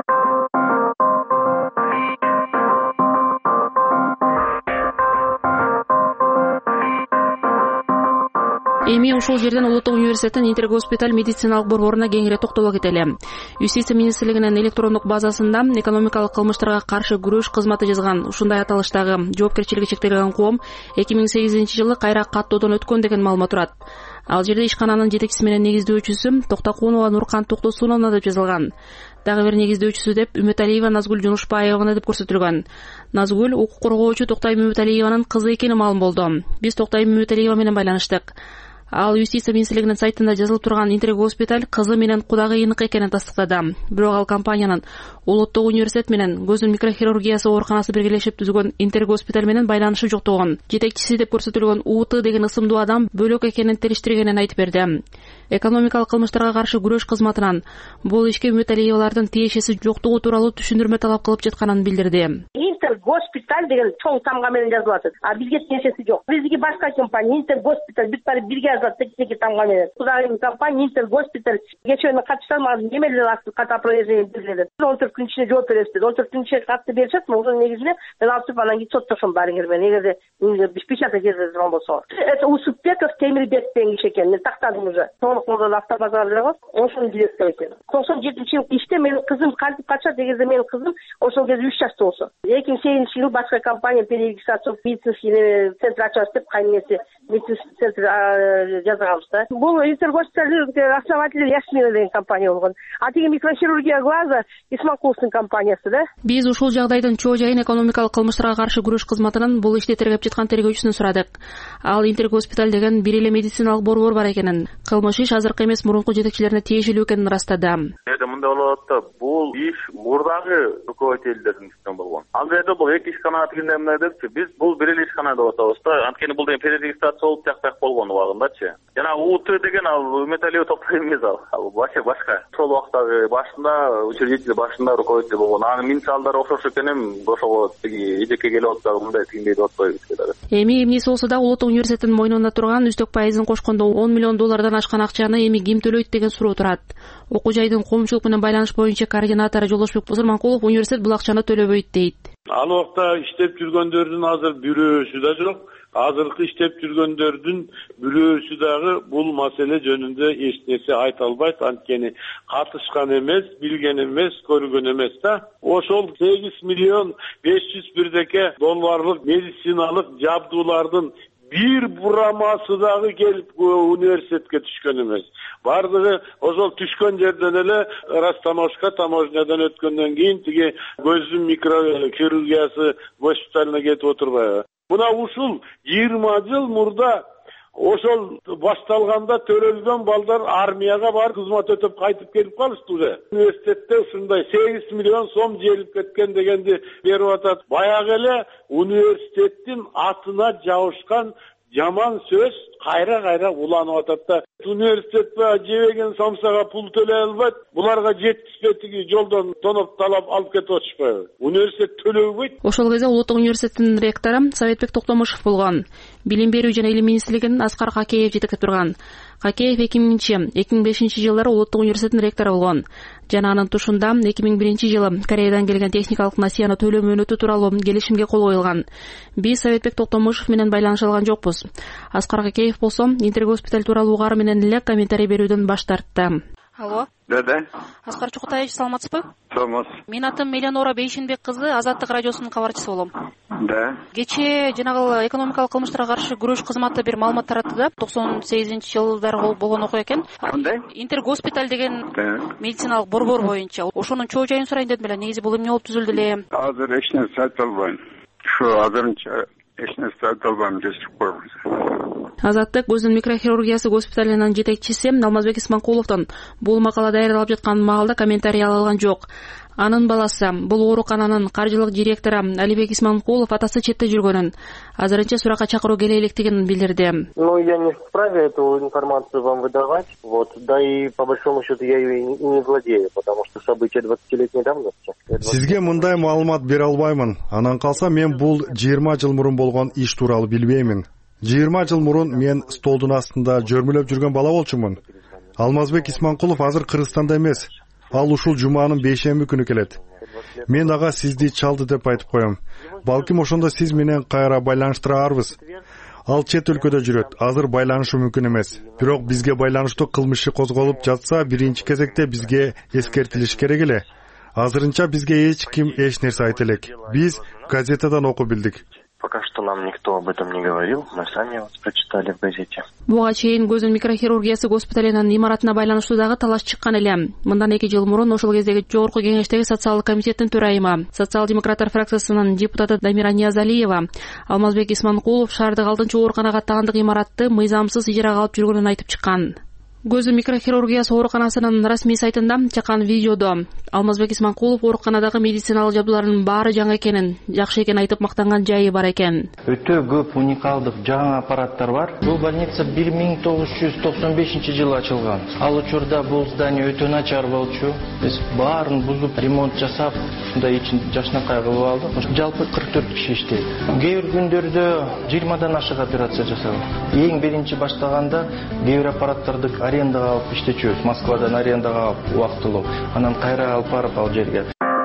M: Эми ушул жерден Улуттук университеттин Интергоспиталь медициналык борборуна кеңири токтоло кетели. Юстиция министрлигинин электрондук базасында экономикалык кылмыштарга каршы күрөш кызматы жазган ушундай аталыштагы жоопкерчилиги чектелген коом эки миң сегизинчи жылы кайра каттоодон өткөн деген маалымат турат. Ал жерде ишкананын жетекчиси менен негиздөөчүсү Токтокунова Нуркан Токтосуновна деп жазылган. Дагы бир негиздөөчүсү деп Үмөталиева Назгүл Жунушбаеваны деп көрсөтүлгөн. Назгүл укук коргоочу Токтойм Үмөталиеванын кызы экени маалым болду. Биз Токтойм Үмөталиева менен байланыштык. Ал Юстиция министрлигинин сайтында жазылып турган Интергоспиталь кызы менен кудагы ыйнык экенин тастыктады. Бирок ал компаниянын Улуттук университет менен көзүн микрохирургиясы ооруканасы биргелешип түзгөн Интергоспиталь менен байланышы жоктугун, жетекчиси деп көрсөтүлгөн У Ты деген ысымдуу адам бөлөк экенин териштиргенин айтып берди. Экономикалык кылмыштарга каршы күрөш кызматынан бул ишке Үмөталиевалардын тиешеси жоктугу тууралуу түшүндүрмө талап кылып жатканын билдирди.
N: Интергоспиталь деген чоң тамга менен жазылып атат. А бизге тиешеси жок. Биздики башка компания Интергоспиталь бүт баары бирге жазылат текеги тамга менен. Кудайдын компания Интергоспиталь кечөөнө катышсам азыр немелер акты ката опровержение берилет. он төрт күн ичинде жооп беребиз деп. он төрт күн ичинде катты беришет, ошонун негизинде мен алып чыгып анан кийин соттошом баарыңар менен. Эгерде печатать этип турган болсо. Это Усупбеков Темирбек деген киши экен. Мен тактадым уже. Толук автобазар деп коет. Ошонун директору экен. токсон жетинчи жылы иште менин кызым кантип качат дегенде менин кызым ошол кезде үч жашта болсо. эки миң сегизинчи жылы башка компания перерегистрация медицинский центр ачабыз деп кайнеси медицинский центр жазганбыз да. Бул Интергоспиталь основатель Ясмина деген компания болгон. А тиги микрохирургия глаза Исмакуловдун компаниясы да.
M: Биз ушул жагдайдын чоо жайын экономикалык кылмыштарга каршы күрөш кызматынан бул ишти тергеп жаткан тергөөчүсүнөн сурадык. Ал Интергоспиталь деген бир эле медициналык борбор бар экенин, кылмыш иш азыркы эмес мурунку жетекчилерине тиешелүү экенин ырастады.
G: Эде мындай болуп атат да, бул иш мурдагы руководителдердин ишинен болгон. Ал жерде бул эки ишкана тигиндей мындай депчи, биз бул бир эле ишкана деп атабыз да. Анткени бул деген перерегистрация болуп тияк болгон убагындачы. Жана УТ деген ал металлию топтор эмес, ал ал вообще башка. Сол убактагы башында учредитель башында руководитель болгон. Анын мисалдары окшош экен, эми ошого тиги эжекке келип атпагы мындай тигиндей деп атпайбы бизге дагы.
M: Эми эмнеси болсо да Улуттук университеттин мойнунда турган үстөк пайызын кошкондо он миллион доллардан ашкан акчаны эми ким төлөйт деген суроо турат. Окуу жайдын коомчулук менен байланыш боюнча координатору Жолдошбек Бузурманкулов университет бул акчаны төлөбөйт дейт.
C: Ал убакта иштеп жүргөндөрдүн азыр бирөөсү да жок. Азыркы иштеп жүргөндөрдүн бирөөсү дагы бул маселе жөнүндө эч нерсе айта албайт, анткени катышкан эмес, билген эмес, көргөн эмес да. Ошол сегиз миллион беш жүз бирдеке долларлык медициналык жабдуулардын бир бурамасы дагы келип университетке түшкөн эмес. Бардыгы ошол түшкөн жерден эле Растаможка таможнядан өткөндөн кийин тиги көздүн микрохирургиясы госпиталына кетип отурбайбы. Мына ушул жыйырма жыл мурда ошол башталганда төрөлгөн балдар армияга барып кызмат өтөп кайтып келип калышты уже. Университетте ушундай сегиз миллион сом желип кеткен дегенди берип атат. Баягы эле университеттин атына жабышкан жаман сөз кайра-кайра уланып атат да. Университет жебеген самсага пул төлөй албайт. Буларга жетишпейтиги жолдон тоноп талап алып кетип атышпайбы? Университет төлөбөйт.
M: Ошол кезде Улуттук университеттин ректору Советбек Токтомушев болгон. Билим берүү жана илим министрлигинин Аскар Какеев жетектеп турган. Какеев эки миңинчи эки миң бешинчи жылдары Улуттук университеттин ректору болгон. Жана анын тушунда эки миң биринчи жылы Кореядан келген техникалык насыяны төлөө мөөнөтү тууралуу келишимге кол коюлган. Биз Советбек Токтомушев менен байланыша алган жокпуз. Аскар Какеев болсо Интергоспиталь тууралуу угары менен эле комментарий берүүдөн баш тартты. Алло.
O: Да, да.
M: Аскар Чукутаевич, саламатсызбы?
O: Саламатсыз.
M: Менин атым Меленора Бейшенбек кызы, Азаттык радиосунун кабарчысы болом.
O: Да.
M: Кечээ жанагы экономикалык кылмыштарга каршы күрөш кызматы бир маалымат таратты да, токсон сегизинчи жылдары болгон окуя экен.
O: Кандай?
M: Интергоспиталь деген медициналык борбор боюнча. Ошонун чоо жайын сурайын дедим эле. Негизи бул эмне болуп түзүлдү эле?
O: Азыр эч нерсе айта албайм. Ушу азырынча эч нерсе айта албайм, жештип коебуз.
M: Азаттык көздүн микрохирургиясы госпиталынын жетекчиси Алмазбек Исманкуловдон бул макала даярдалып жаткан маалда комментарий ала алган жок. Анын баласы, бул оорукананын каржылык директору Алибек Исманкулов атасы четте жүргөнүн, азырынча суракка чакыруу келе электигин билдирди.
P: Ну, я не вправе эту информацию вам выдавать, вот, да и по большому счету я ее и не владею, потому что события двадцатилетней давности.
Q: Сизге мындай маалымат бере албаймын. Анан калса мен бул жыйырма жыл мурун болгон иш тууралуу билбеймин. жыйырма жыл мурун мен столдун астында жөрмөлөп жүргөн бала болчумун. Алмазбек Исманкулов азыр Кыргызстанда эмес. Ал ушул жуманын бейшемби күнү келет. Мен ага сизди чалды деп айтып коем. Балким ошондо сиз менен кайра байланыштырарбыз. Ал чет өлкөдө жүрөт. Азыр байланышы мүмкүн эмес. Бирок бизге байланыштуу кылмыш иши козголуп жатса, биринчи кезекте бизге эскертилиш керек эле. Азырынча бизге эч ким эч нерсе айта элек. Биз газетадан окуп билдик.
P: Пока что нам никто об этом не говорил, мы сами вот прочитали в газете.
M: Буга чейин көздүн микрохирургиясы госпиталынын имаратына байланыштуу дагы талаш чыккан эле. Мындан эки жыл мурун ошол кездеги жогорку кеңештеги социалдык комитеттин төрайымы, социал-демократтар фракциясынын депутаты Дамира Ниязалиева Алмазбек Исманкулов шаардык алтынчы ооруканага аттагандык имаратты мыйзамсыз ижарага алып жүргөнүн айтып чыккан. Көздүн микрохирургиясы ооруканасынын расмий сайтында чыккан видеодо Алмазбек Исманкулов ооруканадагы медициналык жабдуулардын баары жаңы экенин, жакшы экенин айтып мактанган жайы бар экен.
R: Өтө көп уникалдык жаңы аппараттар бар. Бул больница бир миң тогуз жүз токсон бешинчи жылы ачылган. Ал учурда бул здание өтө начар болчу. Биз баарын бузуп, ремонт жасап, ушундай ичин жашнакай кылып алдык. Жалпы кырк төрт киши иштейт. Кээ бир күндөрдө жыйырмадан ашык операция жасалат. Эң биринчи баштаганда кээ бир аппараттарды арендага алып иштечүбүз. Москвадан арендага алып убактылуу. Анан кайра алып барып ал жерге.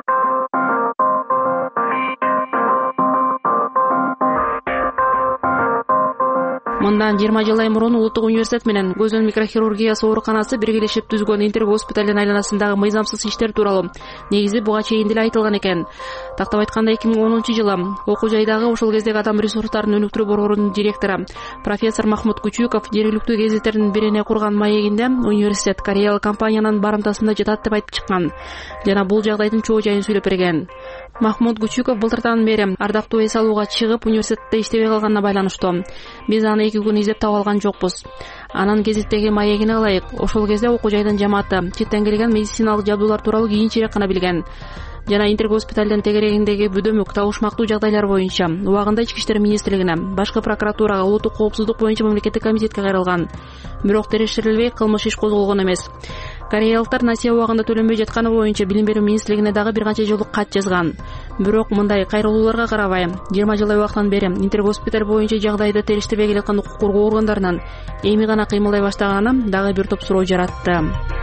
M: Мындан жыйырма жыл мурун Улуттук университет менен көздүн микрохирургиясы ооруканасы биргелешип түзгөн Интергоспиталдын айланасындагы мыйзамсыз иштер тууралуу негизи буга чейин деле айтылган экен. Тактап айтканда эки миң онунчу жылы окуу жайдагы ошол кездеги адам ресурстарын өнүктүрүү борборунун директору профессор Махмуд Күчүков жергиликтүү гезиттердин бирине курган маегинде университет кореялык компаниянын барымтасында жатат деп айтып чыккан жана бул жагдайдын чоо жайын сүйлөп берген. Махмуд Күчүков былтырдан бери ардактуу эс алууга чыгып университетте иштебей калганына байланыштуу. Биз аны эки күн издеп таба алган жокпуз. Анын гезиттеги маегине ылайык, ошол кезде окуу жайдын жамааты четтен келген медициналык жабдуулар тууралуу кийинчерээк гана билген. жана интергоспиталдын тегерегиндеги бүдөмүк табышмактуу жагдайлар боюнча убагында ички иштер министрлигине, башкы прокуратурага, улуттук коопсуздук боюнча мамлекеттик комитетке кайрылган. Бирок териштирилбей кылмыш иш козголгон эмес. Кореялыктар насыя убагында төлөнбөй жатканы боюнча билим берүү министрлигине дагы бир канча жолу кат жазган. Бирок мындай кайрылууларга карабай, жыйырма жылдай убакыттан бери интергоспиталь боюнча жагдайды териштирбей келаткан укук коргоо органдарынын эми гана кыймылдай баштаганы дагы бир топ суроо жаратты.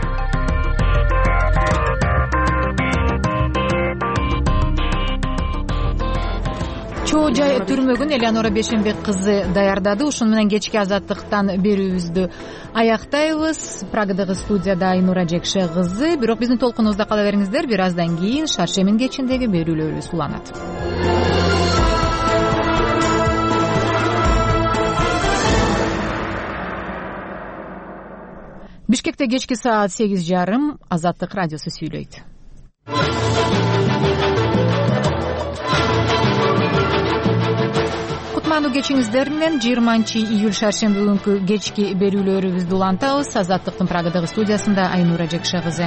A: Чоо жай түрмөгүн Элеонора Бешенбек кызы даярдады. Ушуну менен кечки азаттыктан берүүбүздү аяктайбыз. Прагадагы студияда Айнура Жекше кызы. Бирок биздин толкунубузда кала бериңиздер. Бир аздан кийин Шаршемин кечиндеги берүүлөрүбүз уланат. Бишкекте кечки саат сегиз жарым Азаттык радиосу сүйлөйт. Кутмандуу кечиңиздер менен жыйырманчы июль шаршемби күнкү кечки берүүлөрүбүздү улантабыз. Азаттыктын Прагадагы студиясында Айнура Жекше кызы.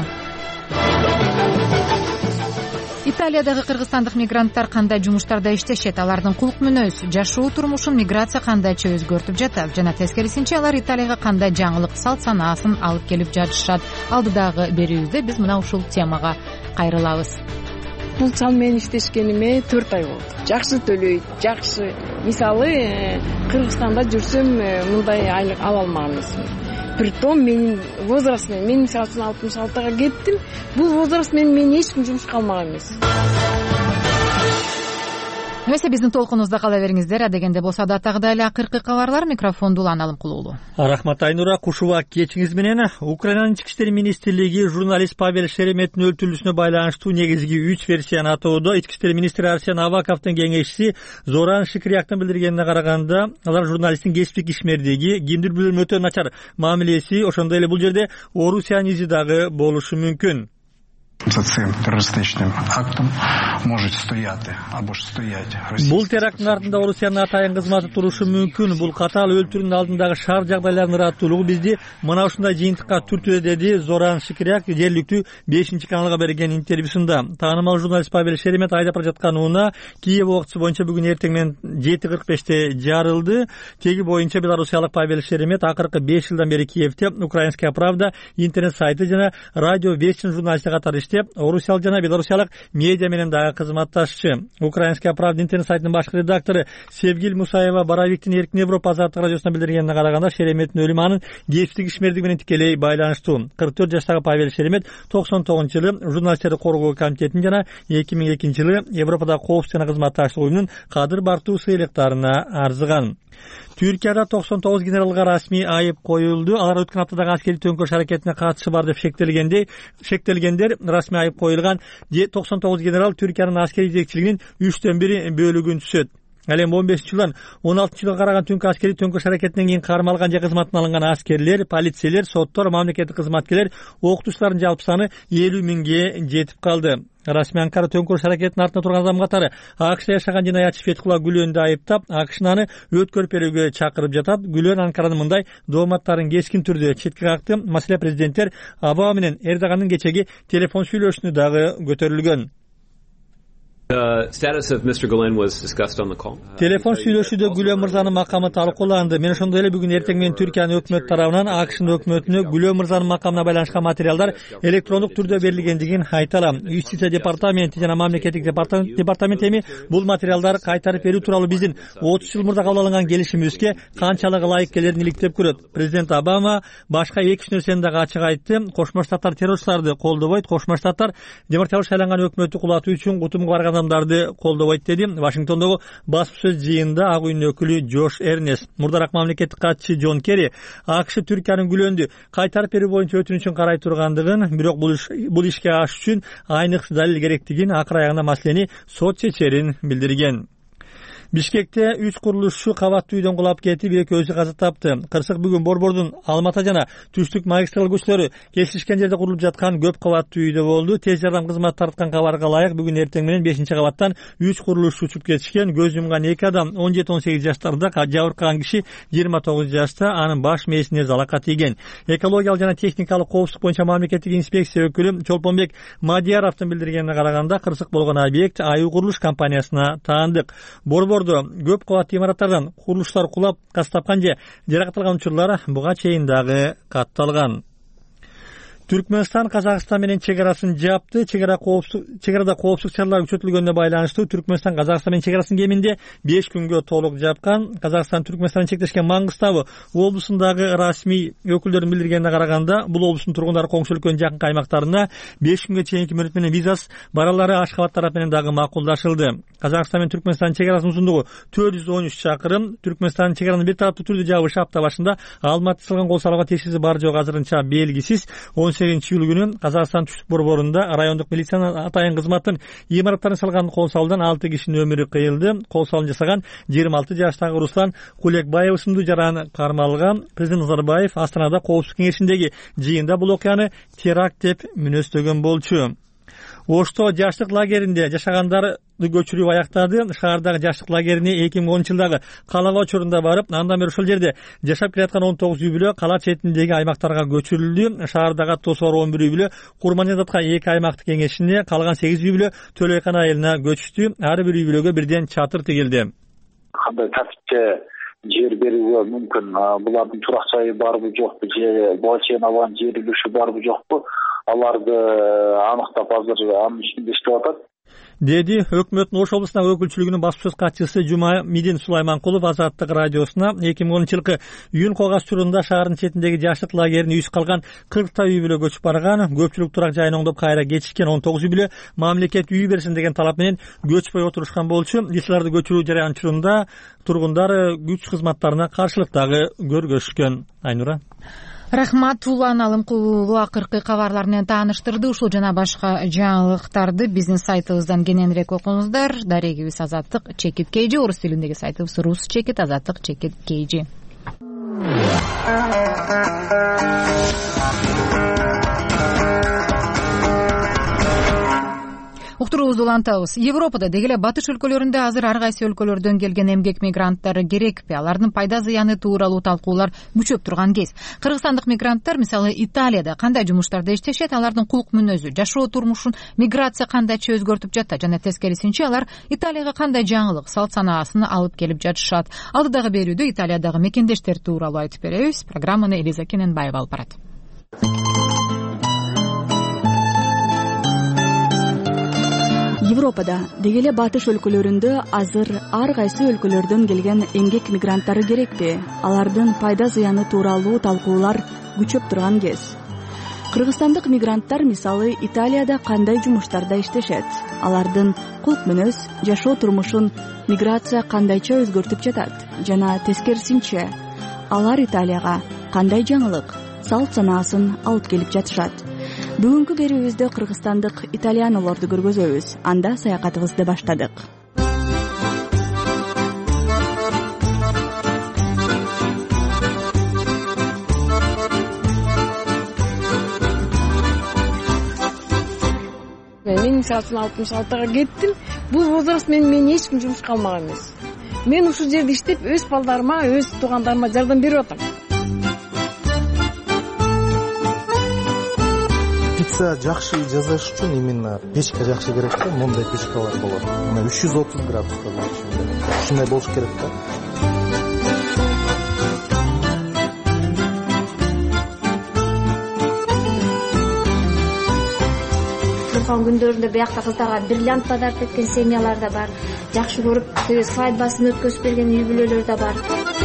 A: Италиядагы кыргызстандык мигранттар кандай жумуштарда иштешет, алардын кулк мүнөз, жашоо турмушун миграция кандайча өзгөртүп жатат жана тескерисинче алар Италияга кандай жаңылык салт санаасын алып келип жатышат. Алдыдагы берүүбүздө биз мына ушул темага кайрылабыз.
S: Бул чал менен иштешкениме төрт ай болду. Жакшы төлөйт, жакшы. Мисалы, Кыргызстанда жүрсөм, мындай айлык ала алмаган эмесмин. Притом менин возраст менен, мен мисалы алтымыш алтыга кеттим. Бул возраст менен мен эч ким жумушка алмаган эмес.
A: Эмесе биздин толкунубузда кала бериңиздер. Адегенде болсо да тагы да эле акыркы кабарлар микрофонду улан Алым Кулуулу.
D: Рахмат Айнура, кушуба кечиңиз менен. Украинанын ички иштер министрлиги журналист Павел Шереметтин өлтүрүлүшүнө байланыштуу негизги үч версияны атоодо. Ички иштер министри Арсен Аваковдун кеңешчиси Зоран Шикряктын билдиргенине караганда, алар журналисттин кесиптик ишмердиги, кимдир бирөөнүн өтө начар мамилеси, ошондой эле бул жерде Орусиянын изи дагы болушу мүмкүн.
T: За цим терористичним актом может стояти або ж стоять.
D: Бул теракттын артында Орусиянын атайын кызматы турушу мүмкүн. Бул катаал өлтүрүүнүн алдындагы шаар жагдайлардын ыраттуулугу бизди мына ушундай жыйынтыкка түртүүдө, деди Зоран Шикряк жергиликтүү бешинчи каналга берген интервьюсунда. Таанымал журналист Павел Шеремет айдап бара жаткан унаа Киев убактысы боюнча бүгүн эртең менен жети кырк беште жарылды. Теги боюнча белорусиялык Павел Шеремет акыркы беш жылдан бери Киевте Украинская правда интернет сайты жана радио Вестин журналисти катары Орусиялык жана белорусиялык медиа менен дагы кызматташчы. Украинская правда интернет сайтынын башкы редактору Севгиль Мусаева Боровиктин Эркин Европа азаттык радиосуна билдиргенине караганда, Шереметтин өлүмү анын кесиптик ишмердиги менен тикелей байланыштуу. кырк төрт жаштагы Павел Шеремет токсон тогузунчу жылы журналисттерди коргоо комитетинин жана эки миң экинчи жылы Европада коопсуздук жана кызматташтык уюмунун кадыр бартуу сыйлыктарына арзыган. Түркияда токсон тогуз генералга расмий айып коюлду. Алар өткөн аптадагы аскерий төңкөрүш аракетине катышы бар деп шектелгенде, шектелгендер расмий айып коюлган токсон тогуз генерал Түркиянын аскерий жетекчилигинин үчтөн бир бөлүгүн түзөт. Ал эми он бешинчи жылдан он алтынчы жылга караган түнкү аскерий төңкөрүш аракетинен кийин кармалган же кызматтан алынган аскерлер, полицейлер, соттор, мамлекеттик кызматкерлер, окутуучулардын жалпы саны элүү миңге жетип калды. Расмий Анкара төңкөрүш аракетинин артында турган адам катары АКШда жашаган жинаятчы Фетхулла Гүлөндү айыптап, АКШнын аны өткөрүп берүүгө чакырып жатат. Гүлөн Анкаранын мындай дооматтарын кескин түрдө четке какты. Маселе президенттер Обама менен Эрдогандын кечеги телефон сүйлөшүүнү дагы көтөрүлгөн. Телефон сүйлөшүүдө Гүлөн мырзанын макамы талкууланды. Мен ошондой эле бүгүн эртең менен Түркиянын өкмөтү тарабынан АКШнын өкмөтүнө Гүлөн мырзанын макамына байланышкан материалдар электрондук түрдө берилгендигин айталам. Юстиция департаменти жана мамлекеттик департамент эми бул материалдар кайтарып берүү тууралуу биздин отуз жыл мурда кабыл алынган келишимибизге канчалык ылайык келерин иликтеп көрөт. Президент Обама башка эки үч нерсени дагы ачык айтты. Кошмо Штаттар террорчуларды колдобойт. Кошмо Штаттар демократиялык шайланган өкмөттү кулатуу үчүн кутумга барган адамдарды колдобойт, деди. Вашингтондогу баспасөз жыйынында Ак үйүнүн өкүлү Джош Эрнест. Мурдараак мамлекеттик катчы Джон Керри АКШ Түркиянын Гүлөндү кайтарып берүү боюнча өтүнүчүн карай тургандыгын, бирок бул бул ишке ашыш үчүн айныкча далил керектигин, акыр аягында маселени сот чечерин билдирген. Бишкекте үч курулушчу кабаттуу үйдөн кулап кетип экөөсү каза тапты. Кырсык бүгүн Борбордун Алматы жана Түштүк магистрал көчөлөрү кесишкен жерде курулуп жаткан көп кабаттуу үйдө болду. Тез жардам кызматы тарткан кабарга ылайык бүгүн эртең менен бешинчи кабаттан үч курулушчу учуп кетишкен. Көз жумган эки адам он жети он сегиз жаштарда, жабыркаган киши жыйырма тогуз жашта, анын баш мээсине залака тийген. Экологиялык жана техникалык коопсуздук боюнча мамлекеттик инспекция өкүлү Чолпонбек Мадияровдун билдиргенине караганда, кырсык болгон объект Аю курулуш компаниясына таандык. Борбордо көп кабаттуу имараттардан курулуштар кулап каз тапкан же жаракат алган учурлар буга чейин дагы катталган. Түркмөнстан Казакстан менен чек арасын жапты. Чегара коопсуз чегарада коопсуздук чаралар күчөтүлгөнүнө байланыштуу Түркмөнстан Казакстан менен чегарасын кеминде беш күнгө толук жапкан. Казакстан Түркмөнстан чектешкен Маңгыстау облусундагы расмий өкүлдөрдүн билдиргенине караганда, бул облустун тургундары коңшу өлкөнүн жакынкы аймактарына беш күнгө чейинки мөөнөт менен визасыз баралары Ашхабад тарап менен дагы макулдашылды. Казакстан менен Түркмөнстан чегарасынын узундугу төрт жүз он үч чакырым. Түркмөнстан чегараны бир тараптуу түрдө жабышы апта башында Алматы сылган кол салууга текшерүүсү бар жок азырынча белгисиз. он сегизинчи июль күнү Казакстан Түштүк борборунда райондук милициянын атайын кызматтын имараттарын салган кол салуудан алты кишинин өмүрү кыйылды. Кол салуун жасаган жыйырма алты жаштагы Руслан Кулекбаев сындуу жараны кармалган. Президент Назарбаев Астанада коопсуздук кеңешиндеги жыйында бул окуяны теракт деп мүнөздөгөн болчу. Ошто жаштык лагеринде жашагандарды көчүрүү аяктады. Шаардагы жаштык лагерине эки миң онунчу жылдагы калага учурунда барып, андан бери ошол жерде жашап келаткан он тогуз үй бүлө кала четиндеги аймактарга көчүрүлдү. Шаардагы Тосор он бир үй бүлө, Курманжатка эки аймактык кеңешине, калган сегиз үй бүлө Төлөйкан айылына көчтү. Ар бир үй бүлөгө бирден чатыр тигилди.
U: Кандай тартипте жер берүүгө мүмкүн? Булардын турак жайы барбы жокпу, же буга чейин алган жер үлүшү барбы жокпу? Аларды аныктап азыр анын үстүндө иштеп атат,
D: деди өкмөттүн Ош облусундагы өкүлчүлүгүнүн басма сөз катчысы Жума Мидин Сулайманкулов Азаттык радиосуна. эки миң онунчу жылкы июнь когас учурунда шаардын четиндеги жаштык лагерине үйсүз калган кыркта үй бүлө көчүп барган. Көпчүлүк турак жайын оңдоп кайра кечишкен он тогуз үй бүлө мамлекет үй берсин деген талап менен көчпөй отурушкан болчу. Ишчиларды көчүрүү жарыяны учурунда тургундар күч кызматтарына каршылык дагы көргөзүшкөн. Айнура.
A: Рахмат, Улан Алымкулуу акыркы кабарлар менен тааныштырды. Ушул жана башка жаңылыктарды биздин сайтыбыздан кененирээк окуңуздар. Дарегибиз Азаттык чекит кейжи, орус тилиндеги сайтыбыз рус чекит, Азаттык чекит кейжи. Уктуруубузду улантабыз. Европада деги эле батыш өлкөлөрүндө азыр ар кайсы өлкөлөрдөн келген эмгек мигранттары керекпи? Алардын пайда зыяны тууралуу талкуулар күчөп турган кез. Кыргызстандык мигранттар мисалы Италияда кандай жумуштарда иштешет, алардын кулк мүнөзү, жашоо турмушун миграция кандайча өзгөртүп жатат жана тескерисинче алар Италияга кандай жаңылык, салт санаасын алып келип жатышат. Алдыдагы берүүдө Италиядагы мекендештер тууралуу айтып беребиз. Программаны Элиза Кененбаева алып барат.
V: Европада деги эле батыш өлкөлөрүндө азыр ар кайсы өлкөлөрдөн келген эмгек мигранттары керекпи? Алардын пайда зыяны тууралуу талкуулар күчөп турган кез. Кыргызстандык мигранттар мисалы Италияда кандай жумуштарда иштешет? Алардын кулк мүнөз, жашоо турмушун миграция кандайча өзгөртүп жатат жана тескерисинче алар Италияга кандай жаңылык, салт санаасын алып келип жатышат? Бүгүнкү берүүбүздө кыргызстандык итальянолорду көргөзөбүз. Анда саякатыбызды баштадык.
S: Мен мисалы алтымыш алтыга кеттим. Бул возраст менен мен эч ким жумушка алмаган эмес. Мен ушул жерде иштеп өз балдарыма, өз туугандарыма жардам берип атам.
W: Пицца жакшы жасаш үчүн именно печка жакшы керек да, мондай печкалар болот. Мына үч жүз отуз градуста болот. Ушундай болуш керек да.
X: Туган күндөрүндө биякта кыздарга бриллиант подарок эткен семьялар да бар. Жакшы көрүп свадьбасын өткөзүп берген үй бүлөлөр да бар.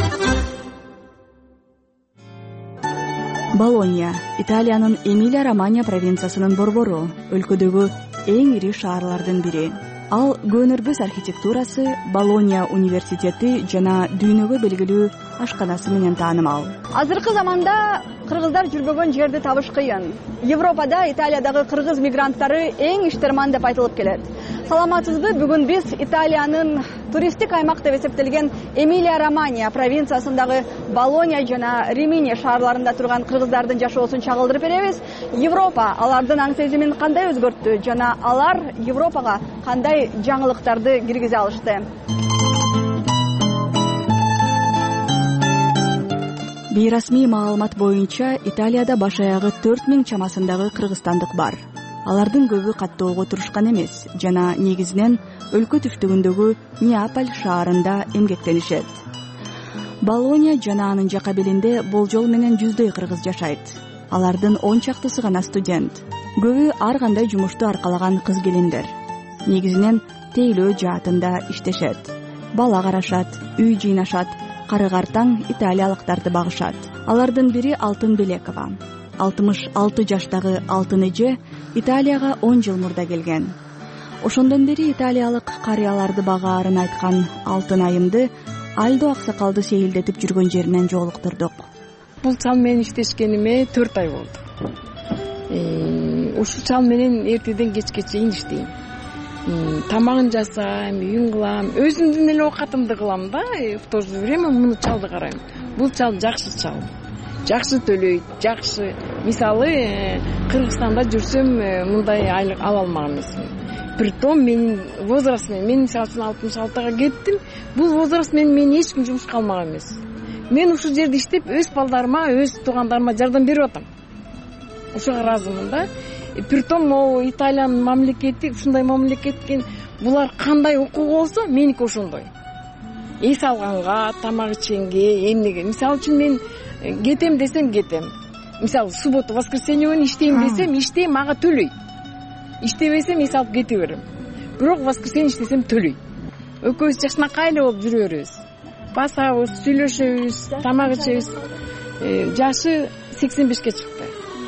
V: Болонья, Италиянын Эмилия-Романья провинциясынын борбору, өлкөдөгү эң ири шаарлардын бири. Ал көнөргөс архитектурасы, Болонья университети жана дүйнөгө белгилүү ашканасы менен таанымал.
Y: Азыркы заманда кыргыздар жүрбөгөн жерди табыш кыйын. Европада, Италиядагы кыргыз мигранттары эң иштерман деп айтылып келет. саламатсызбы? Бүгүн биз Италиянын туристтик аймак деп эсептелген Эмилия-Романья провинциясындагы Болонья жана Римини шаарларында турган кыргыздардын жашоосун чагылдырып беребиз. Европа алардын аң сезимин кандай өзгөрттү жана алар Европага кандай жаңылыктарды киргизе алышты?
V: Бейрасмий маалымат боюнча Италияда баш аягы төрт миң чамасындагы кыргызстандык бар. Алардын көбү каттоого турушкан эмес жана негизинен өлкө түштүгүндөгү Неаполь шаарында эмгектенишет. Болонья жана анын жакабелинде болжол менен жүздөй кыргыз жашайт. Алардын он чактысы гана студент. Көбү ар кандай жумушту аркалаган кыз-келиндер. Негизинен тейлөө жаатында иштешет. Бала карашат, үй жыйнашат, карыгартаң италиялыктарды багышат. Алардын бири Алтын Белекова. алтымыш алты жаштагы Алтын эже Италияга он жыл мурда келген. Ошондон бери италиялык карыяларды багаарын айткан Алтын айымды Альдо аксакалды сейилдетип жүргөн жеринен жолуктурдук.
S: Бул чал менен иштешкениме төрт ай болду. Ушул чал менен эртеден кечке чейин иштейм. Тамагын жасайм, үйүн кылам, өзүмдүн эле оокатымды кылам да, в то же время муну чалды карайм. Бул чал жакшы чал. Жакшы төлөйт, жакшы. Мисалы, Кыргызстанда жүрсөм, мындай айлык ала алмак эмесмин. Притом менин возраст менен, мен мисалы үчүн алтымыш алтыга кеттим. Бул возраст менен мен эч ким жумушка алмак эмес. Мен ушул жерде иштеп, өз балдарыма, өз туугандарыма жардам берип атам. Ошого ыраазымын да. Притом могу Италиянын мамлекети ушундай мамлекет экен. Булар кандай укугу болсо, меники ошондой. Эс алганга, тамак ичкенге, эмнеге. Мисалы үчүн мен кетем десем кетем. Мисалы суббота, воскресенье күнү иштейм десем, иштейм, ага төлөйт. Иштебесем эс алып кете берем. Бирок воскресенье иштесем төлөйт. Экөөбүз жакшынакай эле болуп жүрө беребиз. Басабыз, сүйлөшөбүз, тамак ичебиз. Жашы сексен бешке чыкты.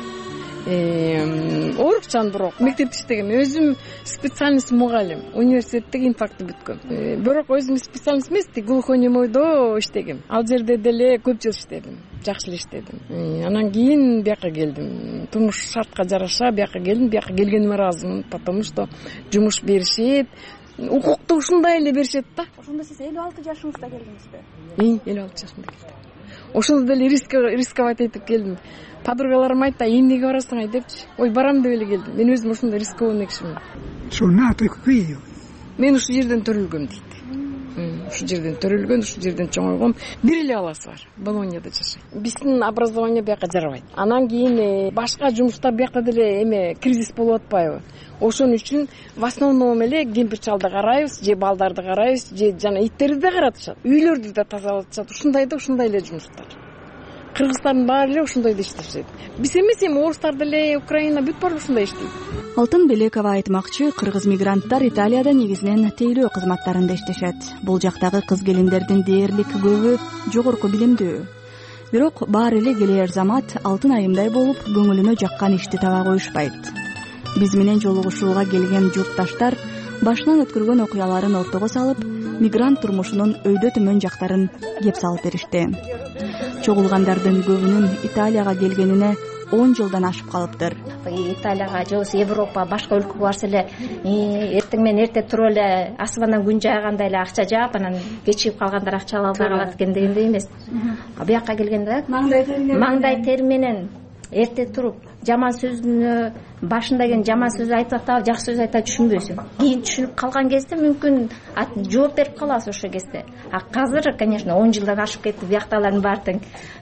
S: Оорукчан бирок мектепте иштегем. Өзүм специальность мугалим, университеттеги инфакты бүткөм. Бирок өзүм специальность эмес, глухонемойдо иштегем. Ал жерде деле көп жыл иштедим. Жакшы эле иштедим. Анан кийин бияка келдим. Турмуш шартка жараша бияка келдим. Бияка келгениме ыраазымын, потому что жумуш беришет. Укукту ушундай эле беришет да.
Y: Ошондо сиз элүү алты жашыңызда келдиңизби?
S: элүү алты жашымда келдим. Ошондо деле рисковать этип келдим. Подругаларым айтты, эмнеге барасың ай депчи. Ой, барам деп эле келдим. Мен өзүм ошондой рискованный кишимин.
B: Сонаты кыйы.
S: Мен ушул жерден төрөлгөм дейт. Ушул жерден төрөлгөн, ушул жерден чоңойгом. Бир эле баласы бар. Болоньяда жашайт. Биздин образование бияка жарабайт. Анан кийин башка жумуштар бияка деле эме кризис болуп атпайбы? Ошон үчүн в основном эле кемпир чалды карайбыз, же балдарды карайбыз, же жана иттерди да каратышат. Үйлөрдү да тазалатышат. Ушундай да ушундай эле жумуштар. Кыргыздардын баары эле ушундай иштешет. Биз эмес, эми орустар деле, Украина бүт баары ушундай иштейт.
V: Алтын Белекова айтмакчы, кыргыз мигранттар Италияда негизинен тейлөө кызматтарында иштешет. Бул жактагы кыз-келиндердин дээрлик көбү жогорку билимдүү. Бирок баары эле келер замат Алтын айымдай болуп, көңүлүнө жаккан ишти таба коюшпайт. Биз менен жолугушууга келген журтташтар башынан өткөргөн окуяларын ортого салып, мигрант турмушунун өйдө төмөн жактарын кеп салып беришти. Чогулгандардын көбүнүн Италияга келгенине он жылдан ашып калыптыр.
X: Италияга же болбосо Европа башка өлкөгө барса эле эртең менен эрте туруп эле асыбанан күн жаагандай эле акча жаап, анан кечигип калгандар акча алып калат экен дегендей эмес. А буяка келгенде маңдай тери менен эрте туруп жаман сөзүнө башында келген жаман сөз айтып атабы, жакшы сөз айтып түшүнбөйсүң. Кийин түшүнүп калган кезде мүмкүн жооп берип каласыз ошол кезде. А азыр, конечно, он жылдан ашып кетти. Буяктагылардын баары тең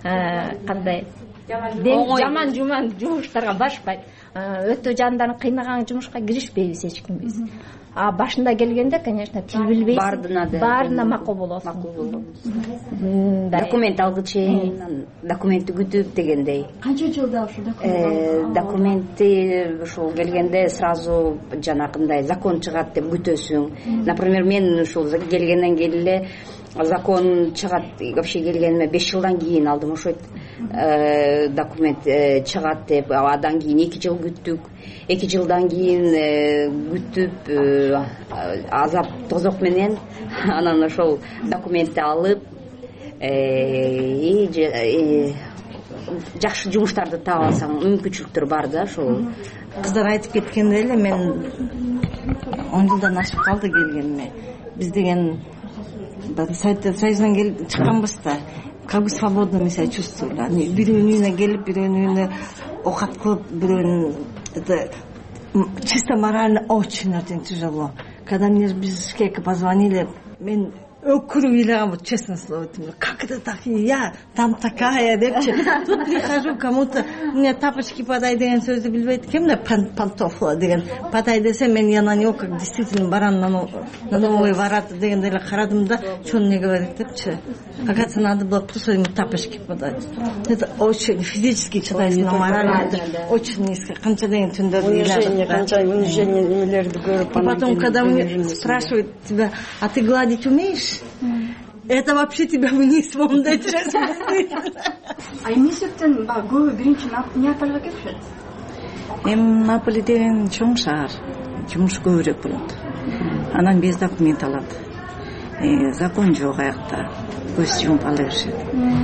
X: кандай жаман жуман жумуштарга барышпайт. Өтө жандарын кыйнаган жумушка киришпейбиз эч ким биз. А башында келгенде, конечно, тил билбейсиң. Баарына баарына макул болосуң. Макул болосуң. Документ алгычы, документти күтүп дегендей.
V: Канча жылда ушул документ?
X: Документи ушул келгенде сразу жанакындай закон чыгат деп күтөсүң. Например, мен ушул келгенден кийин эле закон чыгат, вообще келгениме беш жылдан кийин алдым ошо документ чыгат деп. Адан кийин эки жыл күттүк. эки жылдан кийин күтүп азап тозок менен анан ошол документти алып
E: жакшы жумуштарды таап алсаң мүмкүнчүлүктөр бар да. Ошол кыздар айтып кеткендей эле, мен он жылдан ашып калды келгениме. Биз деген Совет Союзунан келип чыкканбыз да, как бы свободно мы себя чувствовали. Бирөөнүн үйүнө келип, бирөөнүн үйүнө окат кылып, бирөөнүн это чисто морально очень очень тяжело. Когда мне без шкека позвонили, мен өкүрүп ыйлаган, честное слово, как это так, я там такая депчи. Тут прихожу, кому-то мне тапочки подай деген сөздү билбейт экен, мне пантофла деген подай десе, мен я на него как действительно баран на новый ворот дегенде эле карадым да, что он мне говорит депчи. Оказывается, надо было просто ему тапочки подать. Это очень физически читается, но морально это очень низко. Канча деген түндөрдү
F: унижение, канча унижение немелерди көрүп.
E: И потом, когда мне спрашивают тебя, а ты гладить умеешь? Это вообще тебя вниз волнует.
Y: А эмнесиптен баягы көбү биринчи Неапольго кетишет?
E: Эми Наполи деген чоң шаар, жумуш көбүрөөк болот. Анан без документ алат. Закон жок аякта, көз жумуп ала беришет.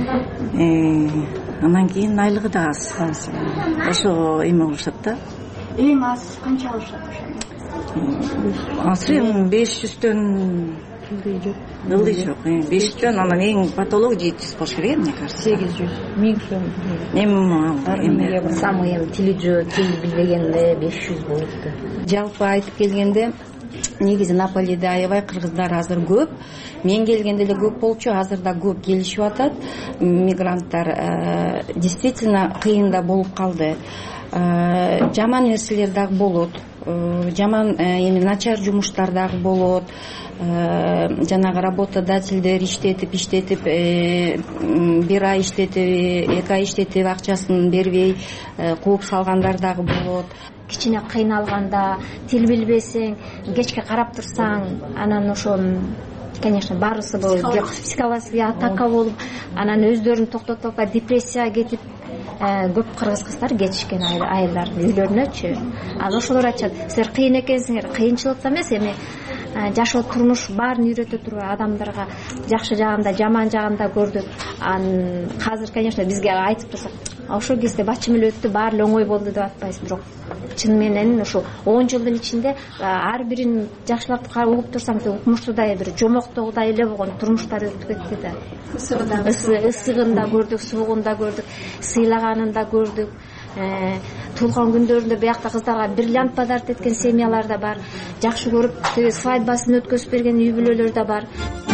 E: Анан кийин айлыгы да аз. Ошо эме болушат да.
Y: Эң аз канча алышат ошо?
E: Азыр эми беш жүздөн ылдый жок, беш жүздөн, анан эң потолок жети жүз болуш керек, мне кажется.
X: сегиз жүз миң сом.
E: Эми
X: самый эми тили жөө, тил билбегенде беш жүз болупту.
E: Жалпы айтып келгенде, негизи Наполиде аябай кыргыздар азыр көп. Мен келгенде эле көп болчу, азыр да көп келишип атат. Мигранттар действительно кыйын да болуп калды. Жаман нерселер дагы болот. Жаман эми начар жумуштар дагы болот. Жанагы работодательдер иштетип иштетип бир ай иштетип, эки ай иштетип акчасын бербей кууп салгандар дагы болот.
X: Кичине кыйналганда, тил билбесең, кечке карап турсаң, анан ошо конечно баарысы болуп, психологический атака болуп, анан өздөрүн токтото албай депрессияга кетип, көп кыргыз кыздар кетишкен айылдар үйлөрүнөчү. Ал ошолор айтышат, силер кыйын экенсиңер, кыйынчылыкта эмес, эми жашоо турмуш баарын үйрөтө туруп адамдарга жакшы жагын да жаман жагын да көрдүк. Азыр конечно бизге айтып турсак, ошол кезде бачым эле өттү, баары эле оңой болду деп атпайбыз, бирок чын менен ошо он жылдын ичинде ар бирин жакшылап угуп турсаң, укмуштуудай бир жомоктогудай эле болгон турмуштар өтүп кетти да. Ысыгын да көрдүк, суугун да көрдүк, сыйлаганын да көрдүк. Туулган күндөрүндө биякта кыздарга бриллиант подарок эткен семьялар да бар. Жакшы көрүп, свадьбасын өткөзүп берген үй бүлөлөр да бар.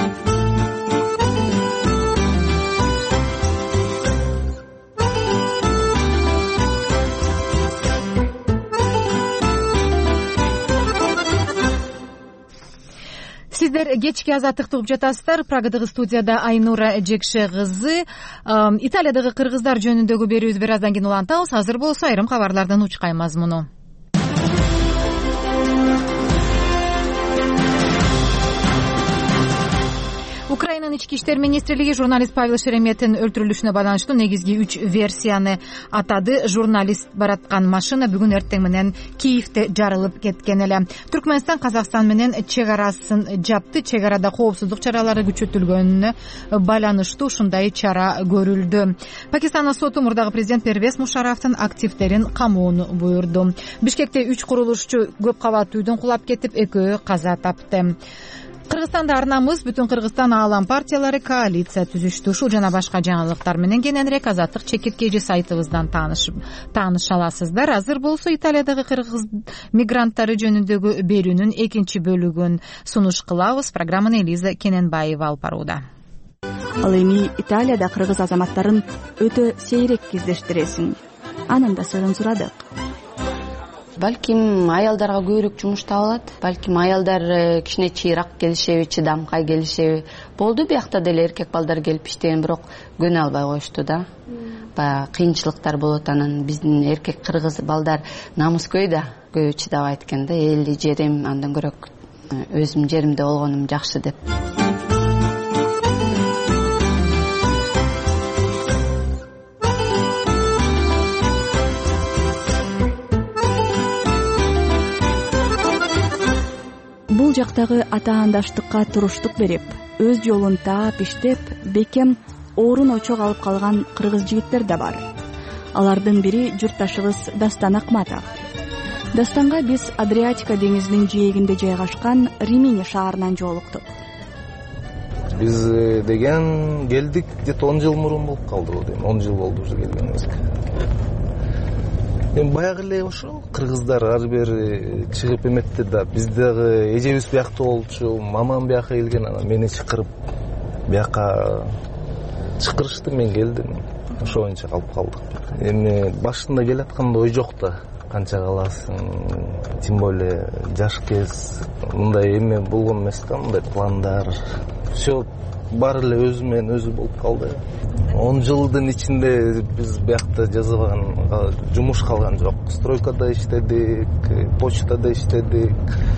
A: Сиздер кечки азаттыкты угуп жатасыздар. Прагадагы студияда Айнура Жекше кызы. Италиядагы кыргыздар жөнүндөгү берүүбүз бир аздан кийин улантабыз. Азыр болсо айрым кабарлардан учкай мазмуну. Украинанын ички иштер министрлиги журналист Павел Шереметтин өлтүрүлүшүнө байланыштуу негизги үч версияны атады. Журналист бараткан машина бүгүн эртең менен Киевде жарылып кеткен эле. Түркмөнстан Казакстан менен чек арасын жапты. Чек арада коопсуздук чаралары күчөтүлгөнүнө байланыштуу ушундай чара көрүлдү. Пакистанын соту мурдагы президент Первез Мушарафтын активдерин камоону буйрду. Бишкекте үч курулушчу көп кабаттуу үйдөн кулап кетип, экөө каза тапты. Кыргызстанда арнамыз Бүтүн Кыргызстан аалам партиялары коалиция түзүштү. Ушул жана башка жаңылыктар менен кененирээк азаттык чекиткежи сайтыбыздан таанышып тааныша аласыздар. Азыр болсо Италиядагы кыргыз мигранттары жөнүндөгү берүүнүн экинчи бөлүгүн сунуш кылабыз. Программаны Элиза Кененбаева алып барууда.
V: Ал эми Италияда кыргыз азаматтарын өтө сейрек кездештиресиң. Анын да сырын сурадык.
H: Балким аялдарга көбүрөөк жумуш табылат. Балким аялдар кичине чыйрак келишеби, чыдамкай келишеби. Болду биякта деле эркек балдар келип иштеген, бирок көнө албай коюшту да. Баягы кыйынчылыктар болот. Анан биздин эркек кыргыз балдар намыскөй да көбү чыдабайт экен да. Элди жерим, андан көрөк өзүм жеримде болгонум жакшы деп.
V: Бул жактагы атаандаштыкка туруштук берип, өз жолун таап иштеп, бекем орун очок алып калган кыргыз жигиттер да бар. алардын бири журтташыбыз Дастан Акматов. Дастанга биз Адриатика деңизинин жээгинде жайгашкан Римини шаарынан жолуктук.
W: Биз деген келдик где-то он жыл мурун болуп калды, он жыл болду уже келгенибизге. Эми баягы эле ошол кыргыздар ар бери чыгып эметти да, биз дагы эжебиз биякта болчу, мамам бияка келген, анан мени чакырып бияка чакырышты, мен келдим. Ошо боюнча калып калдык. Эми башында келатканда ой жок да, канча каласың, тем более жаш кез, мындай эме болгон эмес да, мындай пландар. Все баары эле өзү менен өзү болуп калды. он жылдын ичинде биз биякта жазылган жумуш калган жок. Стройкада иштедик, почтада иштедик,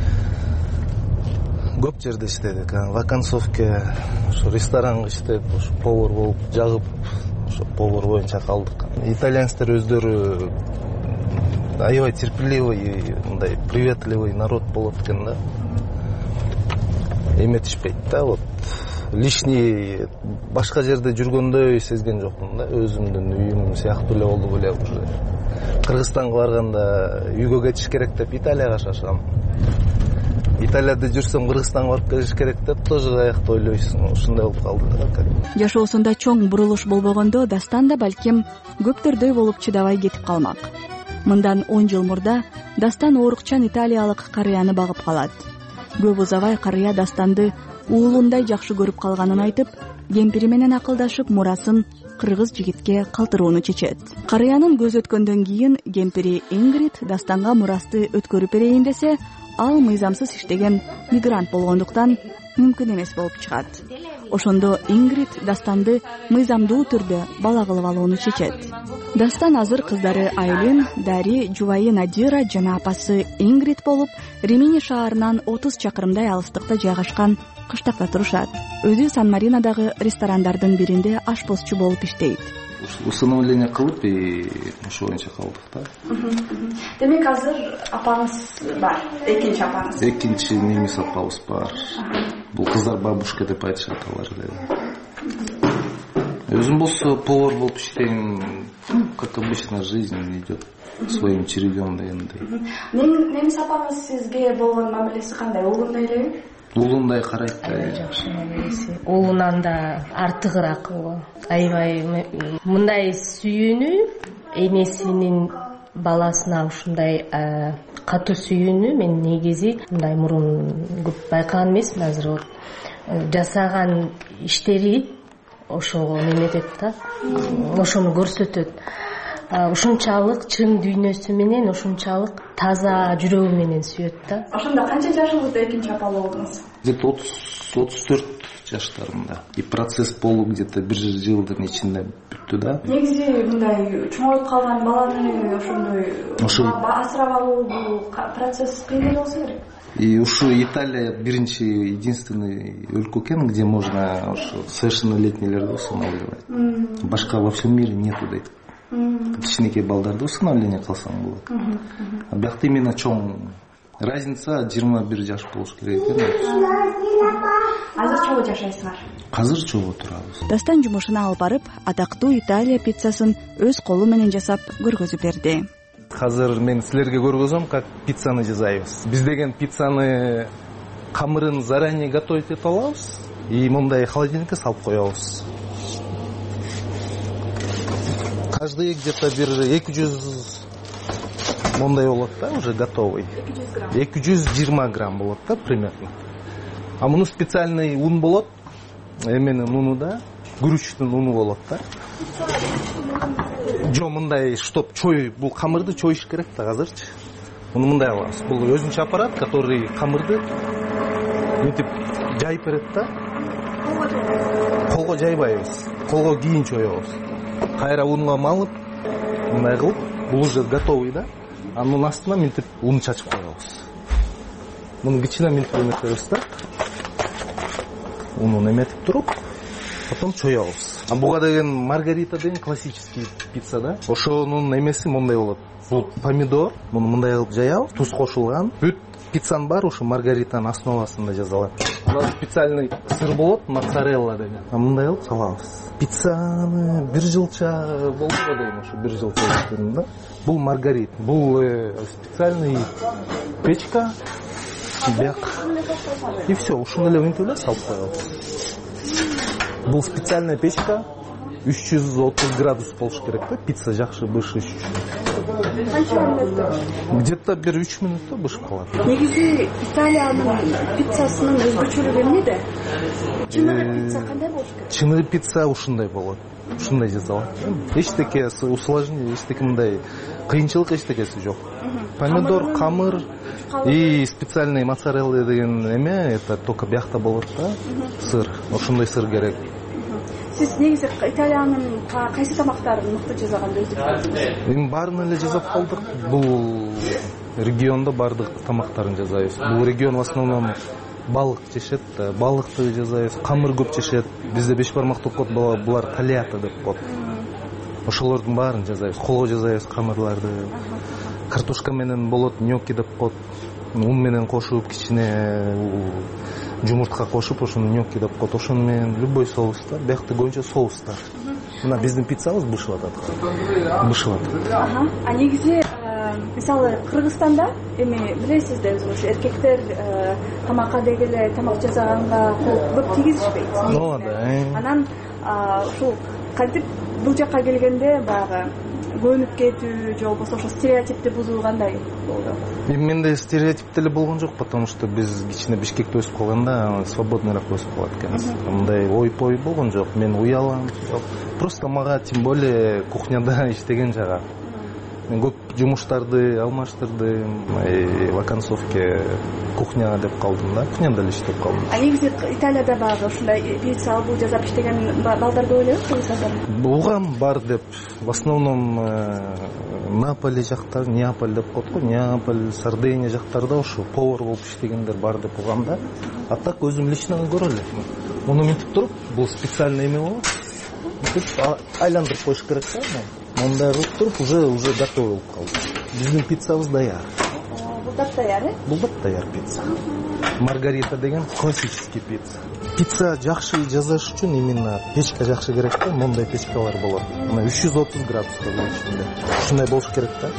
W: көп жерде иштедик. Вакансовке, ошо ресторанга иштеп, ошо повар болуп жагып, ошо повар боюнча калдык. Итальянецтер өздөрү аябай терпеливый, мындай приветливый народ болот экен да. Эметишпейт да, вот лишний башка жерде жүргөндөй сезген жокмун да, өзүмдүн үйүм сыяктуу эле болду беле. Уже Кыргызстанга барганда үйгө кетиш керек деп Италияга шашкам. Италияда жүрсөм Кыргызстанга барып келиш керек деп тоже аякта ойлойсуң. Ушундай болуп калды да.
V: Жашоосунда чоң бурулуш болбогондо Дастан да балким көптөрдөй болуп чыдабай кетип калмак. Мындан он жыл мурда Дастан оорукчан италиялык карыяны багып калат. Көп узабай карыя Дастанды уулундай жакшы көрүп калганын айтып, кемпири менен акылдашып мурасын кыргыз жигитке калтырууну чечет. Карыянын көз өткөндөн кийин кемпири Ингрид Дастанга мурасты өткөрүп берейин десе, ал мыйзамсыз иштеген мигрант болгондуктан мүмкүн эмес болуп чыгат. Ошондо Ингрид Дастанды мыйзамдуу түрдө бала кылып алууну чечет. Дастан азыр кыздары Айлин, Дари, жубайы Надира жана апасы Ингрид болуп, Римини шаарынан отуз чакырымдай алыстыкта жайгашкан кыштакта турушат. Өзү Сан-Маринодагы ресторандардын биринде ашпозчу болуп иштейт.
W: Установление кылып, ошо боюнча калдык да.
Y: Демек азыр апаңыз бар, экинчи апаңыз.
W: Экинчи немис апабыз бар. Бул кыздар бабушка деп айтышат алар эле. Өзүм болсо повар болуп иштейм, как обычно жизнь идет своим чередом дегендей.
Y: Немис апаңыз сизге болгон мамилеси кандай? Уулундай элеби?
W: Уулундай карайт да.
I: Жакшы мамилеси. Уулунан да артыгыраак го. Аябай мындай сүйүүнү, энесинин баласына ушундай катуу сүйүүнү мен негизи мындай мурун көп байкаган эмесмин. Азыр вот жасаган иштери ошого неметет да, ошону көрсөтөт. Ушунчалык чын дүйнөсү менен, ушунчалык таза жүрөгү менен сүйөт да.
Y: Ошондо канча жашыңызда экинчи апа болдуңуз?
W: Где-то отуз төрт жаштарымда. И процесс болуу где-то бир жылдын ичинде бүттү да.
Y: Негизи мындай чоңоюп калган баланы ошондой асырап алуу бул процесс кыйын болсо керек.
W: И ушу Италия биринчи, единственный өлкө экен, где можно совершеннолетнийлерди устанавливать. Башка во всем мире нету дейт. Кичинекей балдарды установление кылсаң болот. А биякта именно чоң разница жыйырма бир жаш болуш керек экен.
Y: Азыр чого жашайсыңар?
W: Азыр чого турабыз.
V: Дастан жумушуна алып барып, атактуу Италия пиццасын өз колу менен жасап көргөзүп берди.
W: Азыр мен силерге көргөзөм, как пиццаны жасайбыз. Биз деген пиццаны камырын заранее готовить этип алабыз и мындай холодильникке салып коебуз. Каждый где-то бир эки жүз мондай болот да, уже готовый. эки жүз жыйырма грамм болот да, примерно. А муну специальный ун болот. Эменин уну да, күрүчтүн уну болот да. Жо мындай, чтоб чой, бул камырды чоюш керек да азырчы. Муну мындай алабыз. Бул өзүнчө аппарат, который камырды мынтип жайып берет да. Колго жайбайбыз. Колго кийин чоебуз. Кайра унга малып, мындай кылып, бул уже готовый да. Анын астына мынтип ун чачып коебуз. Муну кичине мынтип эметебиз да. Унун эметип туруп, потом чоебуз. А буга деген маргарита деген классический пицца да. Ошонун эмеси мондай болот. Бул помидор, муну мындай кылып жаябыз, туз кошулган, бүт пиццанын баары ушу маргаританын основасында жасалат. Специальный сыр болот, моцарелла деген. Мындай кылып салабыз. Пиццаны бир жылча болду дейм, ушу бир жылча иштедим да. Бул маргарит, бул специальный печка, бияк. И все, ушуну эле үнтүп эле салып коебуз. Бул специальная печка, үч жүз отуз градус болуш керек да, пицца жакшы бышыш үчүн.
Y: Канча мүнөттө?
W: Где-то бир үч мүнөттө бышып калат.
Y: Негизи Италиянын пиццасынын өзгөчөлүгү эмнеде? Чыныгы пицца кандай болуш керек?
W: Чыныгы пицца ушундай болот. Ушундай жасалат. Эчтеке усложнение, эчтеке мындай кыйынчылык эчтекеси жок. Помидор, камыр и специальный моцарелла деген эме, это только биякта болот да, сыр. Ошондой сыр керек.
Y: Сиз негизи Италиянын кайсы тамактарын мыкты жасаганды өздөп
W: Эми баарын эле жасап калдык. Бул региондо бардык тамактарын жасайбыз. Бул регион в основном балык жешет, балыкты жасайбыз, камыр көп жешет. Бизде беш бармак деп коет, булар талиата деп коет. Ошолордун баарын жасайбыз. Колго жасайбыз камырларды. Картошка менен болот, ньокки деп коет. Un менен кошуп, кичине жумуртка кошуп, ошону ньокки деп коет. Ошону менен любой соустар, биякта көбүнчө соустар. Мына биздин пиццабыз бышып атат. Бышып атат.
Y: А негизи мисалы Кыргызстанда эми билесиз да өзүңүз, эркектер тамакка дегеле тамак жасаганга кол көп тийгизишпейт.
W: Ооба.
Y: Анан ушул кантип бул жакка келгенде баягы көнүп кетүү же болбосо ошо стереотипти бузуу кандай болду?
W: Эми менде стереотип деле болгон жок, потому что биз кичине Бишкекте өсүп калганда свободныйраак өсүп калат экенбиз. Мындай ой-пой болгон жок, мен уялам. Просто мага тем более кухняда иштеген жагат. Мен көп жумуштарды алмаштырдым, в оконцовке кухня деп калдым да, кухняда эле иштеп калдым.
Y: А негизи Италияда багы ушундай пицца албу жасап иштеген балдар көп элеби кыргыздар?
W: Бугам бар деп, в основном Наполи жактар, Неаполь деп коет го, Неаполь, Сардиния жактарда ушу повар болуп иштегендер бар деп угам да. А так өзүм лично көрө элем. Муну мынтип туруп, бул специальный эме болот. Мынтип айландырып коюш керек да. Мындай кылып туруп, уже уже готовый болуп калды. Биздин пиццабыз даяр.
Y: Бул да даяр, э?
W: Бул да даяр пицца. Маргарита деген классический пицца. Пицца жакшы жасаш үчүн именно печка жакшы керек да, мондай печкалар болот. Мына үч жүз отуз градуста болушунда. Ушундай болуш керек да.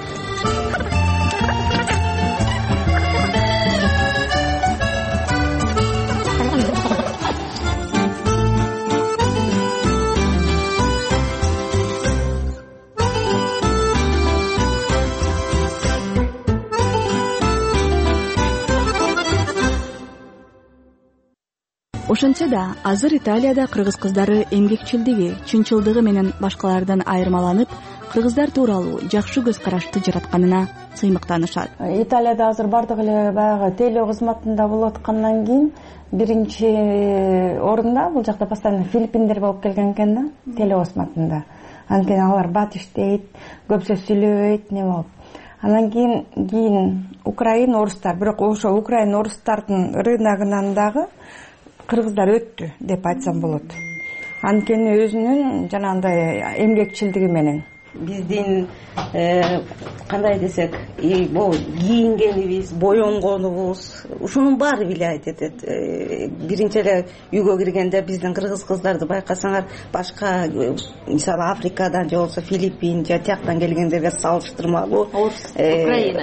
V: Ошентсе да, азыр Италияда кыргыз кыздары эмгекчилдиги, чынчылдыгы менен башкалардан айырмаланып, кыргыздар тууралуу жакшы көз карашты жаратканына сыймыктанышат.
F: Италияда азыр бардык эле баягы теле кызматында болуп аткандан кийин биринчи орунда бул жакта постоянно филиппиндер болуп келген экен да, теле кызматында. Анан кийин алар бат иштейт, көпсө сүйлөбөйт, не болуп. Анан кийин кийин Украина орустар, бирок ошо Украина орустардын рыногунан дагы кыргыздар өттү деп айтсам болот. Анткени өзүнүн жанагындай эмгекчилдиги менен биздин кандай десек, бул кийингенибиз, боенгонубуз, ушунун баары влиять этет. Биринчи эле үйгө киргенде биздин кыргыз кыздарды байкасаңар, башка мисалы Африкадан же болбосо Филиппин же тияктан келгендерге салыштырмалуу Украина.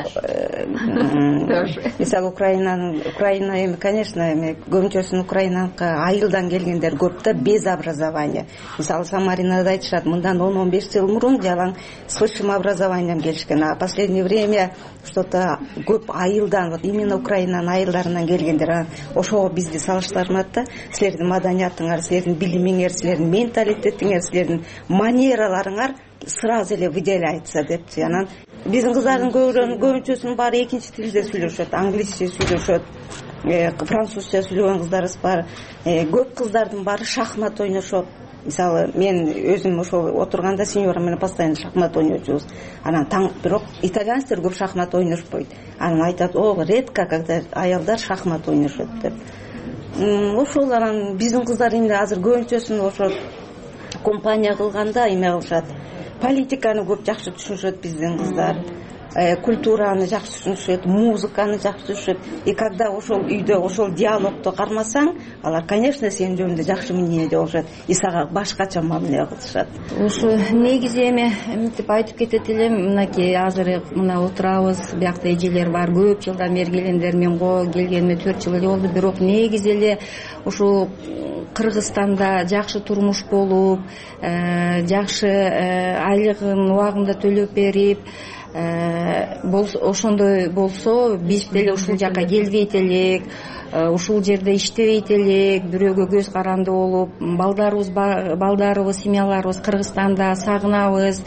F: Мисалы Украинанын Украина эми, конечно, эми көбүнчөсүн Украинаныкы айылдан келгендер көп да, без образования. Мисалы Самаринада айтышат, мындан он он беш жыл мурун жалаң с высшим образованием келишкен, а в последнее время что-то көп айылдан, вот именно Украинанын айылдарынан келгендер. Ошого бизди салыштырмат да, силердин маданиятыңар, силердин билимиңер, силердин менталитетиңер, силердин манераларыңар сразу эле выделяется деп. Анан биздин кыздардын көбүнчөсүнүн баары экинчи тилде сүйлөшөт, англисче сүйлөшөт, французча сүйлөгөн кыздарыбыз бар. Көп кыздардын баары шахмат ойношот. Мисалы, мен өзүм ошол отурганда сеньора менен постоянно шахмат ойночубуз. Анан таң, бирок итальянецтер көп шахмат ойношпойт. Анан айтат, о, редко, когда аялдар шахмат ойношот деп. Ошол анан биздин кыздар эмне азыр көбүнчөсүн ошо компания кылганда эме кылышат. Политиканы көп жакшы түшүнүшөт биздин кыздар. культураны жакшы түшүнүшөт, музыканы жакшы түшүнүшөт. И когда ошол үйдө ошол диалогду кармасаң, алар, конечно, сенин жөнүндө жакшы мнение болушат, и сага башкача мамиле кылышат.
H: Ушу негизи эми мынтип айтып кетет элем, мынакей азыр мына отурабыз, биякта эжелер бар, көп жылдан бери келгендер, мен го келгениме төрт жыл эле болду, бирок негизи эле ушу Кыргызстанда жакшы турмуш болуп, жакшы айлыгын убагында төлөп берип, ошондой болсо биз деле ушул жака келбейт элек, ушул жерде иштебейт элек, бирөөгө көз каранды болуп, балдарыбыз балдарыбыз семьяларыбыз Кыргызстанда сагынабыз,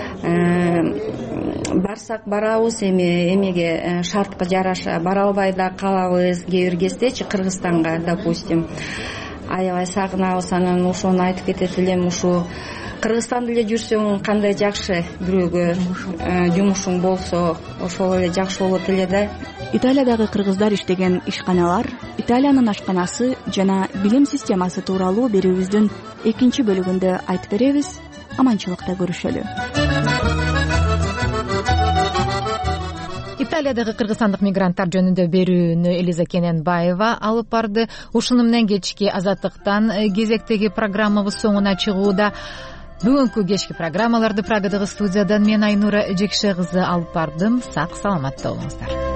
H: барсак барабыз, эми эмеге шартка жараша бара албай да калабыз. Кээ бир кездечи Кыргызстанга, допустим, аябай сагынабыз. Анан ошону айтып кетет элем, ушу Кыргызстанда эле жүрсөң кандай жакшы, бирөөгө жумушуң болсо ошол эле жакшы болот эле да.
V: Италиядагы кыргыздар иштеген ишканалар, Италиянын ашканасы жана билим системасы тууралуу берүүбүздүн экинчи бөлүгүндө айтып беребиз. Аманчылыкта көрүшөлү.
A: Италиядагы кыргызстандык мигранттар жөнүндө берүүнү Элиза Кененбаева алып барды. Ушуну менен кечки Азаттыктан кезектеги программабыз соңуна чыгууда. Бүгүнкү кечки программаларды Прагадагы студиядан мен Айнура Жекше кызы алып бардым. Сак саламатта болуңуздар.